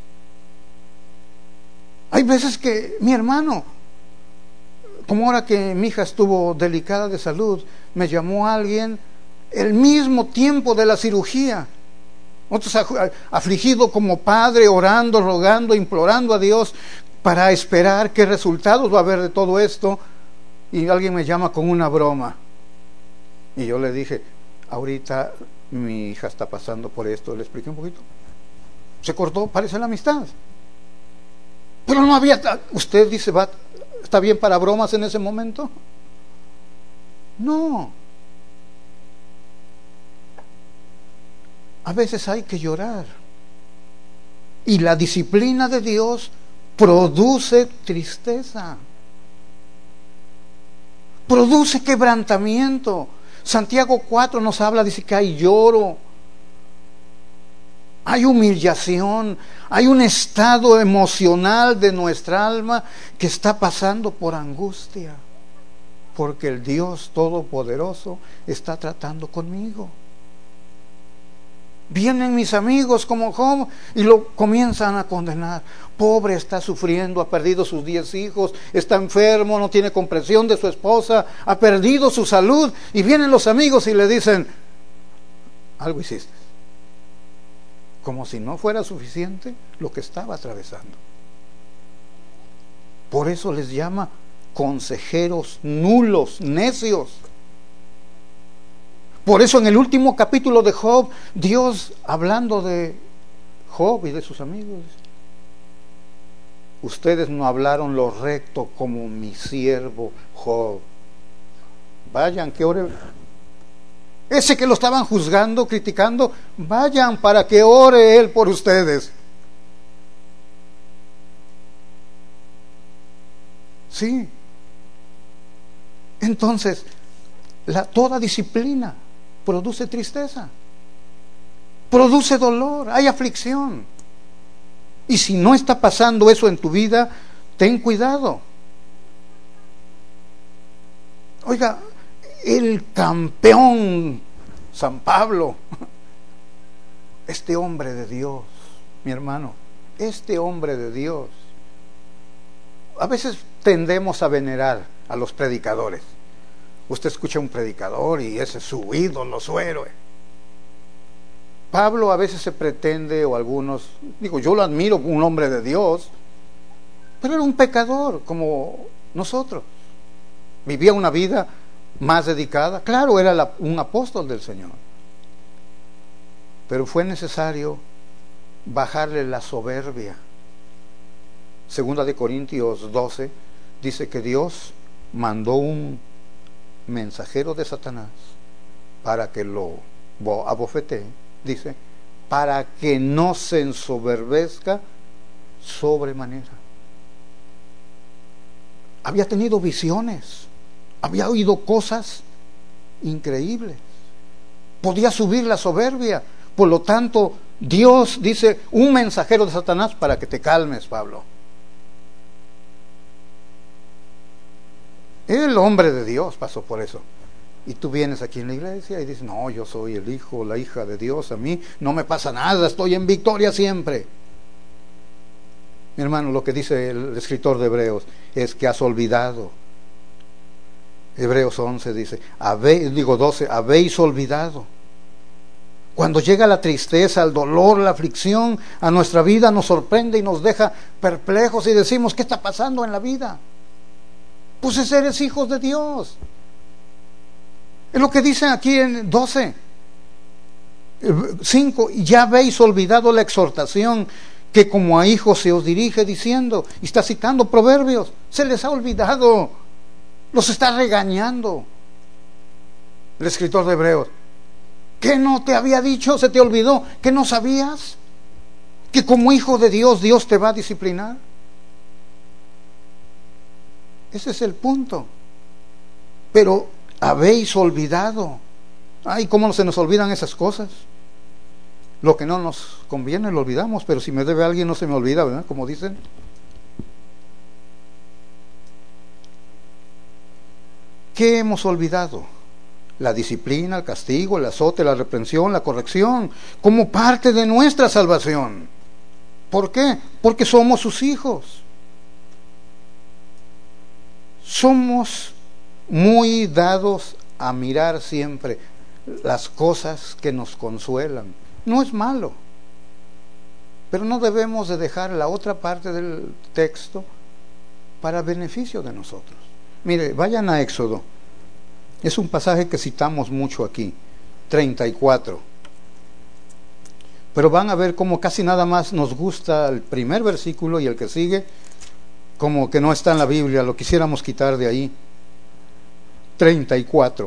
Hay veces que, mi hermano, como ahora que mi hija estuvo delicada de salud, me llamó alguien el mismo tiempo de la cirugía. Otros afligido como padre, orando, rogando, implorando a Dios para esperar qué resultados va a haber de todo esto. Y alguien me llama con una broma. Y yo le dije, ahorita mi hija está pasando por esto. Le expliqué un poquito. Se cortó, parece la amistad. Pero no había... ¿Usted dice, va, está bien para bromas en ese momento? No. A veces hay que llorar. Y la disciplina de Dios produce tristeza. Produce quebrantamiento. Santiago cuatro nos habla, dice que hay lloro, hay humillación, hay un estado emocional de nuestra alma que está pasando por angustia, porque el Dios Todopoderoso está tratando conmigo. Vienen mis amigos como Job y lo comienzan a condenar. Pobre, está sufriendo, ha perdido sus diez hijos, está enfermo, no tiene comprensión de su esposa, ha perdido su salud. Y vienen los amigos y le dicen, algo hiciste. Como si no fuera suficiente lo que estaba atravesando. Por eso les llama consejeros nulos, necios. Por eso en el último capítulo de Job, Dios, hablando de Job y de sus amigos, ustedes no hablaron lo recto como mi siervo Job. Vayan, que ore. Ese que lo estaban juzgando, criticando, vayan para que ore él por ustedes. Sí. Entonces, la, toda disciplina produce tristeza, produce dolor, hay aflicción. Y si no está pasando eso en tu vida, ten cuidado. Oiga, el campeón San Pablo, este hombre de Dios, mi hermano, este hombre de Dios. A veces tendemos a venerar a los predicadores. Usted escucha a un predicador y ese es su ídolo, su héroe. Pablo a veces se pretende, o algunos, digo, yo lo admiro, un hombre de Dios, pero era un pecador como nosotros. Vivía una vida más dedicada. Claro, era la, un apóstol del Señor. Pero fue necesario bajarle la soberbia. Segunda de Corintios doce dice que Dios mandó un mensajero de Satanás para que lo abofetee, dice, para que no se ensoberbezca sobremanera. había tenido visiones, había oído cosas increíbles, podía subir la soberbia. Por lo tanto, Dios dice, un mensajero de Satanás para que te calmes, Pablo. El hombre de Dios pasó por eso. Y tú vienes aquí en la iglesia y dices, no, yo soy el hijo, la hija de Dios, a mí no me pasa nada, estoy en victoria siempre. Mi hermano, lo que dice el escritor de Hebreos es que has olvidado. Hebreos once dice, habéis, digo doce, habéis olvidado. Cuando llega la tristeza, el dolor, la aflicción a nuestra vida, nos sorprende y nos deja perplejos y decimos, ¿qué está pasando en la vida? Pues eres hijos de Dios. Es lo que dicen aquí en doce, cinco, ya habéis olvidado la exhortación que como a hijos se os dirige diciendo, y está citando Proverbios, se les ha olvidado, los está regañando el escritor de Hebreos. ¿Qué no te había dicho? ¿Se te olvidó? ¿Que no sabías? ¿Que como hijo de Dios, Dios te va a disciplinar? Ese es el punto. Pero habéis olvidado. Ay, ¿cómo se nos olvidan esas cosas? Lo que no nos conviene lo olvidamos, pero si me debe alguien no se me olvida, ¿verdad? Como dicen. ¿Qué hemos olvidado? La disciplina, el castigo, el azote, la reprensión, la corrección, como parte de nuestra salvación. ¿Por qué? Porque somos sus hijos. Somos muy dados a mirar siempre las cosas que nos consuelan. No es malo, pero no debemos de dejar la otra parte del texto para beneficio de nosotros. Mire, vayan a Éxodo. Es un pasaje que citamos mucho aquí, treinta y cuatro. Pero van a ver cómo casi nada más nos gusta el primer versículo y el que sigue, como que no está en la Biblia, lo quisiéramos quitar de ahí. treinta y cuatro.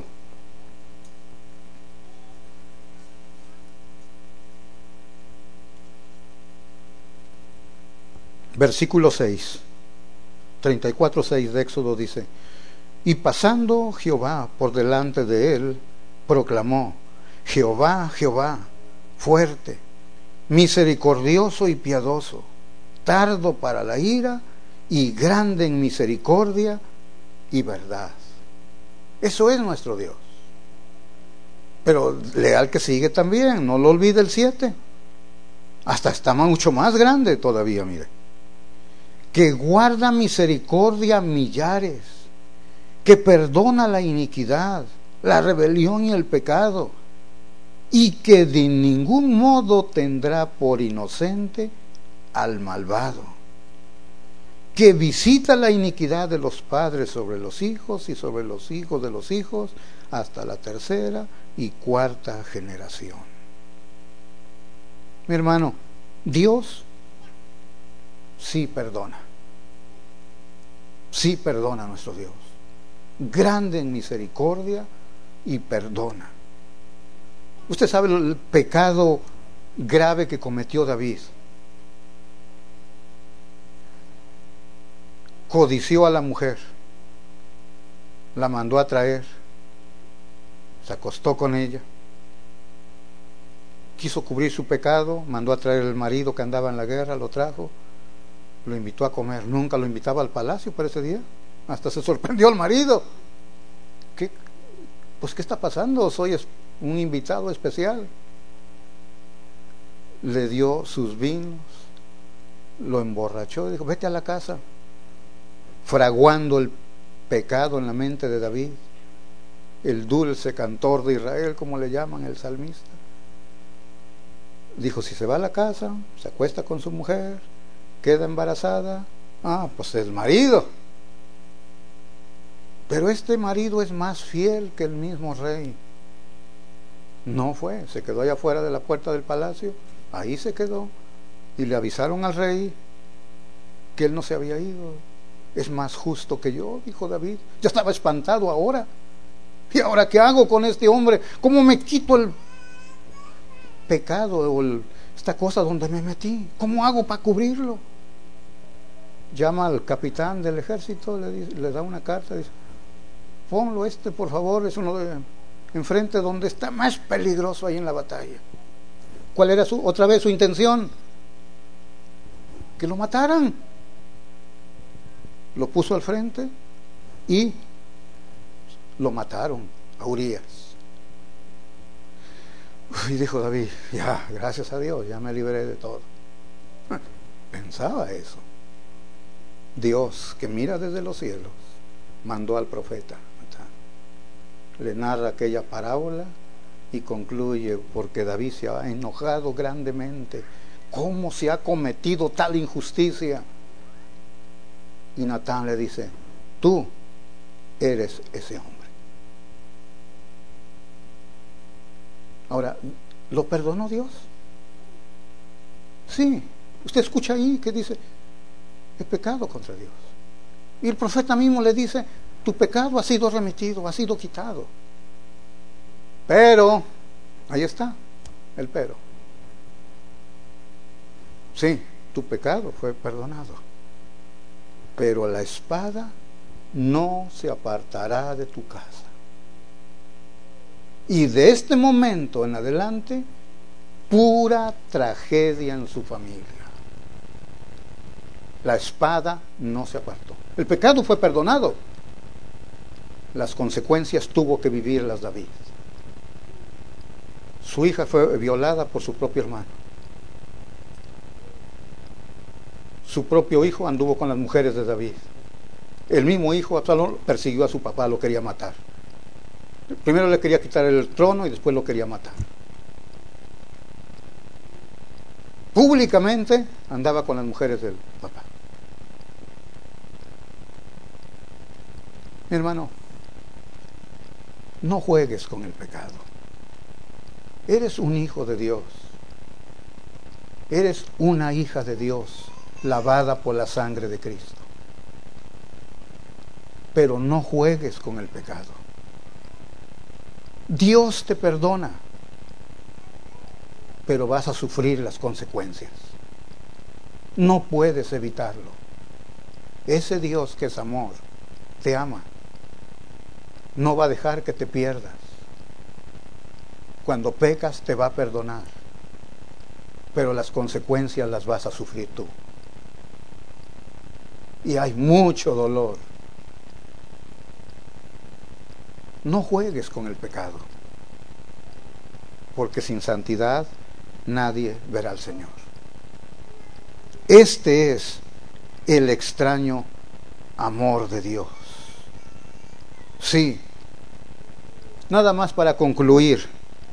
Versículo seis. treinta y cuatro, seis de Éxodo dice: y pasando Jehová por delante de él, proclamó: Jehová, Jehová, fuerte, misericordioso y piadoso, tardo para la ira y grande en misericordia y verdad. Eso es nuestro Dios. Pero lea al que sigue también, no lo olvide el siete. Hasta está mucho más grande todavía, mire. Que guarda misericordia millares, que perdona la iniquidad, la rebelión y el pecado, y que de ningún modo tendrá por inocente al malvado, que visita la iniquidad de los padres sobre los hijos y sobre los hijos de los hijos hasta la tercera y cuarta generación. Mi hermano, Dios sí perdona, sí perdona a nuestro Dios, grande en misericordia y perdona. Usted sabe el pecado grave que cometió David. Codició a la mujer, la mandó a traer, se acostó con ella, quiso cubrir su pecado, mandó a traer el marido que andaba en la guerra, lo trajo, lo invitó a comer. Nunca lo invitaba al palacio para ese día. Hasta se sorprendió el marido. ¿Qué? Pues ¿qué está pasando? Soy un invitado especial. Le dio sus vinos, lo emborrachó y dijo: vete a la casa, fraguando el pecado en la mente de David, el dulce cantor de Israel, como le llaman, el salmista. Dijo: si se va a la casa, se acuesta con su mujer, queda embarazada, ah, pues es marido. Pero este marido es más fiel que el mismo rey. No fue, se quedó allá afuera de la puerta del palacio, ahí se quedó, y le avisaron al rey que él no se había ido. Es más justo que yo, dijo David. Ya estaba espantado ahora. ¿Y ahora qué hago con este hombre? ¿Cómo me quito el pecado o el, esta cosa donde me metí? ¿Cómo hago para cubrirlo? llama al capitán del ejército, le, dice, le da una carta, dice, ponlo este por favor, es uno de enfrente donde está más peligroso ahí en la batalla. ¿Cuál era su, otra vez su intención? Que lo mataran. Lo puso al frente y lo mataron a Urías. Y dijo David, ya, gracias a Dios, ya me libré de todo. Pensaba eso. Dios, que mira desde los cielos, mandó al profeta. Le narra aquella parábola y concluye, porque David se ha enojado grandemente. ¿Cómo se ha cometido tal injusticia? Y Natán le dice, tú eres ese hombre. Ahora, ¿lo perdonó Dios? Sí. Usted escucha ahí que dice, he pecado contra Dios. Y el profeta mismo le dice, tu pecado ha sido remitido, ha sido quitado. Pero, ahí está, el pero. Sí, tu pecado fue perdonado. Pero la espada no se apartará de tu casa. Y de este momento en adelante, pura tragedia en su familia. La espada no se apartó. El pecado fue perdonado. Las consecuencias tuvo que vivirlas David. Su hija fue violada por su propio hermano. Su propio hijo anduvo con las mujeres de David. El mismo hijo, Absalón, persiguió a su papá, lo quería matar. Primero le quería quitar el trono y después lo quería matar. Públicamente andaba con las mujeres del papá. Mi hermano, no juegues con el pecado. Eres un hijo de Dios. Eres una hija de Dios, lavada por la sangre de Cristo. Pero no juegues con el pecado. Dios te perdona, pero vas a sufrir las consecuencias. No puedes evitarlo. Ese Dios que es amor, te ama. No va a dejar que te pierdas. Cuando pecas te va a perdonar, pero las consecuencias las vas a sufrir tú. Y hay mucho dolor. No juegues con el pecado, porque sin santidad nadie verá al Señor. Este es el extraño amor de Dios. Sí, nada más para concluir.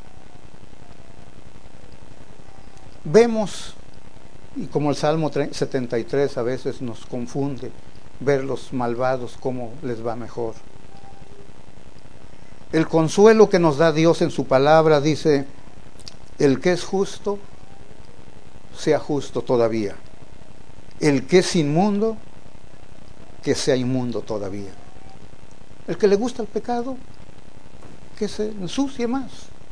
Vemos, y como el Salmo setenta y tres a veces nos confunde, ver los malvados cómo les va mejor. El consuelo que nos da Dios en su palabra dice, el que es justo, sea justo todavía. El que es inmundo, que sea inmundo todavía. El que le gusta el pecado, que se ensucie más.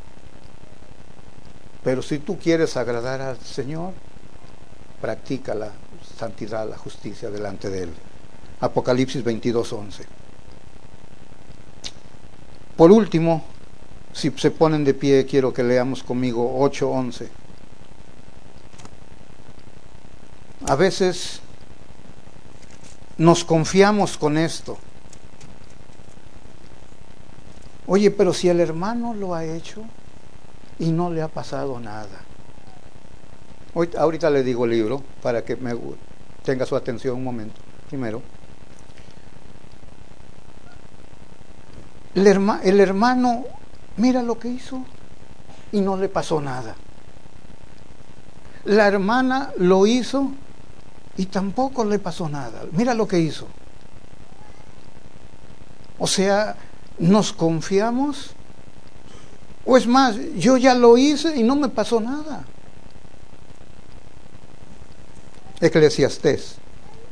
Pero si tú quieres agradar al Señor, practica la santidad, la justicia delante de Él. Apocalipsis veintidós, once. Por último, si se ponen de pie, quiero que leamos conmigo ocho, once. A veces nos confiamos con esto. Oye, pero si el hermano lo ha hecho y no le ha pasado nada. Hoy, ahorita le digo el libro para que me tenga su atención un momento. Primero, el, herma, el hermano, mira lo que hizo y no le pasó nada. La hermana lo hizo y tampoco le pasó nada. Mira lo que hizo. O sea, nos confiamos, o es más, yo ya lo hice y no me pasó nada. Eclesiastés,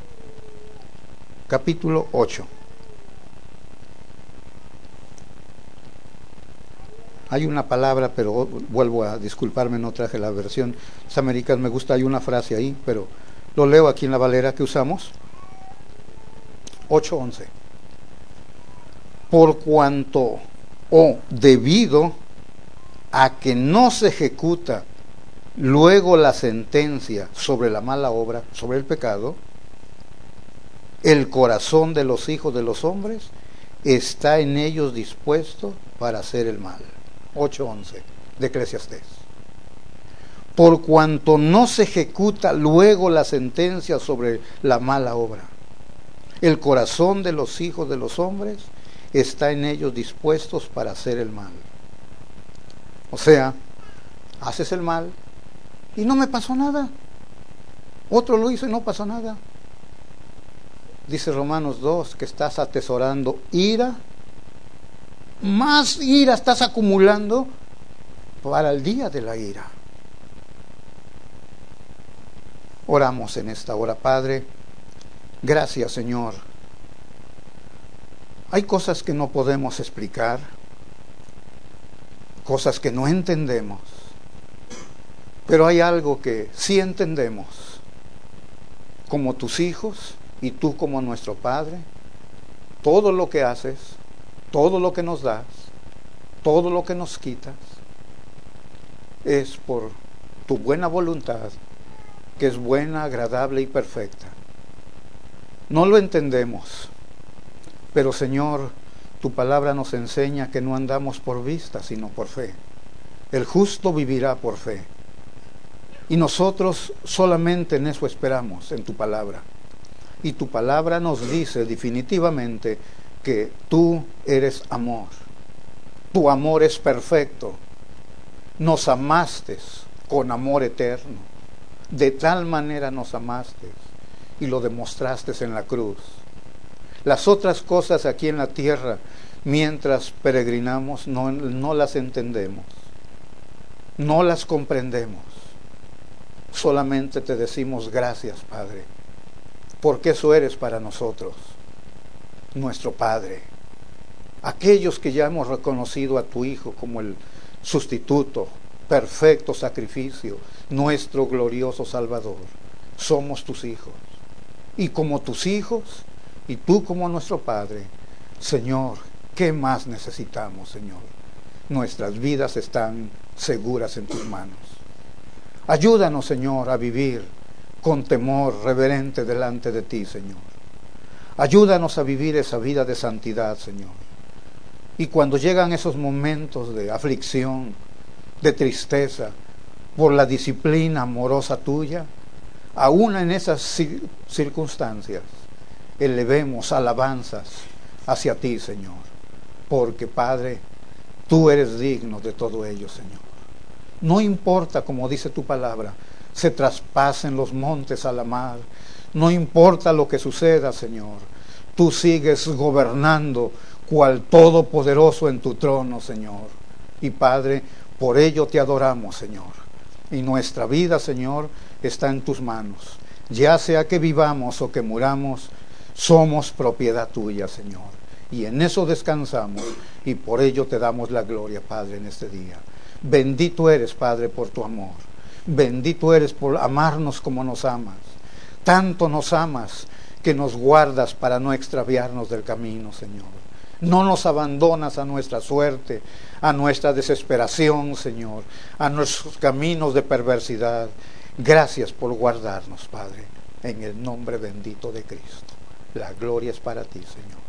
capítulo ocho. Hay una palabra, pero vuelvo a disculparme, no traje la versión. Las Américas me gusta, hay una frase ahí, pero lo leo aquí en la Valera que usamos. ocho once. Por cuanto o debido a que no se ejecuta luego la sentencia sobre la mala obra, sobre el pecado, el corazón de los hijos de los hombres está en ellos dispuesto para hacer el mal. ocho once de Eclesiastés. Por cuanto no se ejecuta luego la sentencia sobre la mala obra, el corazón de los hijos de los hombres está en ellos dispuestos para hacer el mal. O sea, haces el mal y no me pasó nada. Otro lo hizo y no pasó nada. Dice Romanos dos que estás atesorando ira, más ira estás acumulando para el día de la ira. Oramos en esta hora, Padre. Gracias, Señor. Hay cosas que no podemos explicar, cosas que no entendemos, pero hay algo que sí entendemos, como tus hijos y tú como nuestro Padre. Todo lo que haces, todo lo que nos das, todo lo que nos quitas, es por tu buena voluntad, que es buena, agradable y perfecta. No lo entendemos, pero Señor, tu palabra nos enseña que no andamos por vista, sino por fe. El justo vivirá por fe. Y nosotros solamente en eso esperamos, en tu palabra. Y tu palabra nos dice definitivamente que tú eres amor. Tu amor es perfecto. Nos amaste con amor eterno. De tal manera nos amaste y lo demostraste en la cruz. Las otras cosas aquí en la tierra, mientras peregrinamos, no, no las entendemos, no las comprendemos. Solamente te decimos gracias, Padre, porque eso eres para nosotros, nuestro Padre. Aquellos que ya hemos reconocido a tu Hijo como el sustituto, perfecto sacrificio, nuestro glorioso Salvador, somos tus hijos. Y como tus hijos, y tú como nuestro Padre, Señor, ¿qué más necesitamos, Señor? Nuestras vidas están seguras en tus manos. Ayúdanos, Señor, a vivir con temor reverente delante de ti, Señor. Ayúdanos a vivir esa vida de santidad, Señor. Y cuando llegan esos momentos de aflicción, de tristeza, por la disciplina amorosa tuya, aún en esas circunstancias, elevemos alabanzas hacia ti, Señor, porque, Padre, tú eres digno de todo ello, Señor. No importa, como dice tu palabra, se traspasen los montes a la mar, no importa lo que suceda, Señor, tú sigues gobernando cual todopoderoso en tu trono, Señor. Y, Padre, por ello te adoramos, Señor. Y nuestra vida, Señor, está en tus manos. Ya sea que vivamos o que muramos, somos propiedad tuya, Señor. Y en eso descansamos y por ello te damos la gloria, Padre, en este día. Bendito eres, Padre, por tu amor. Bendito eres por amarnos como nos amas. Tanto nos amas que nos guardas para no extraviarnos del camino, Señor. No nos abandonas a nuestra suerte, a nuestra desesperación, Señor, a nuestros caminos de perversidad. Gracias por guardarnos, Padre, en el nombre bendito de Cristo. La gloria es para ti, Señor.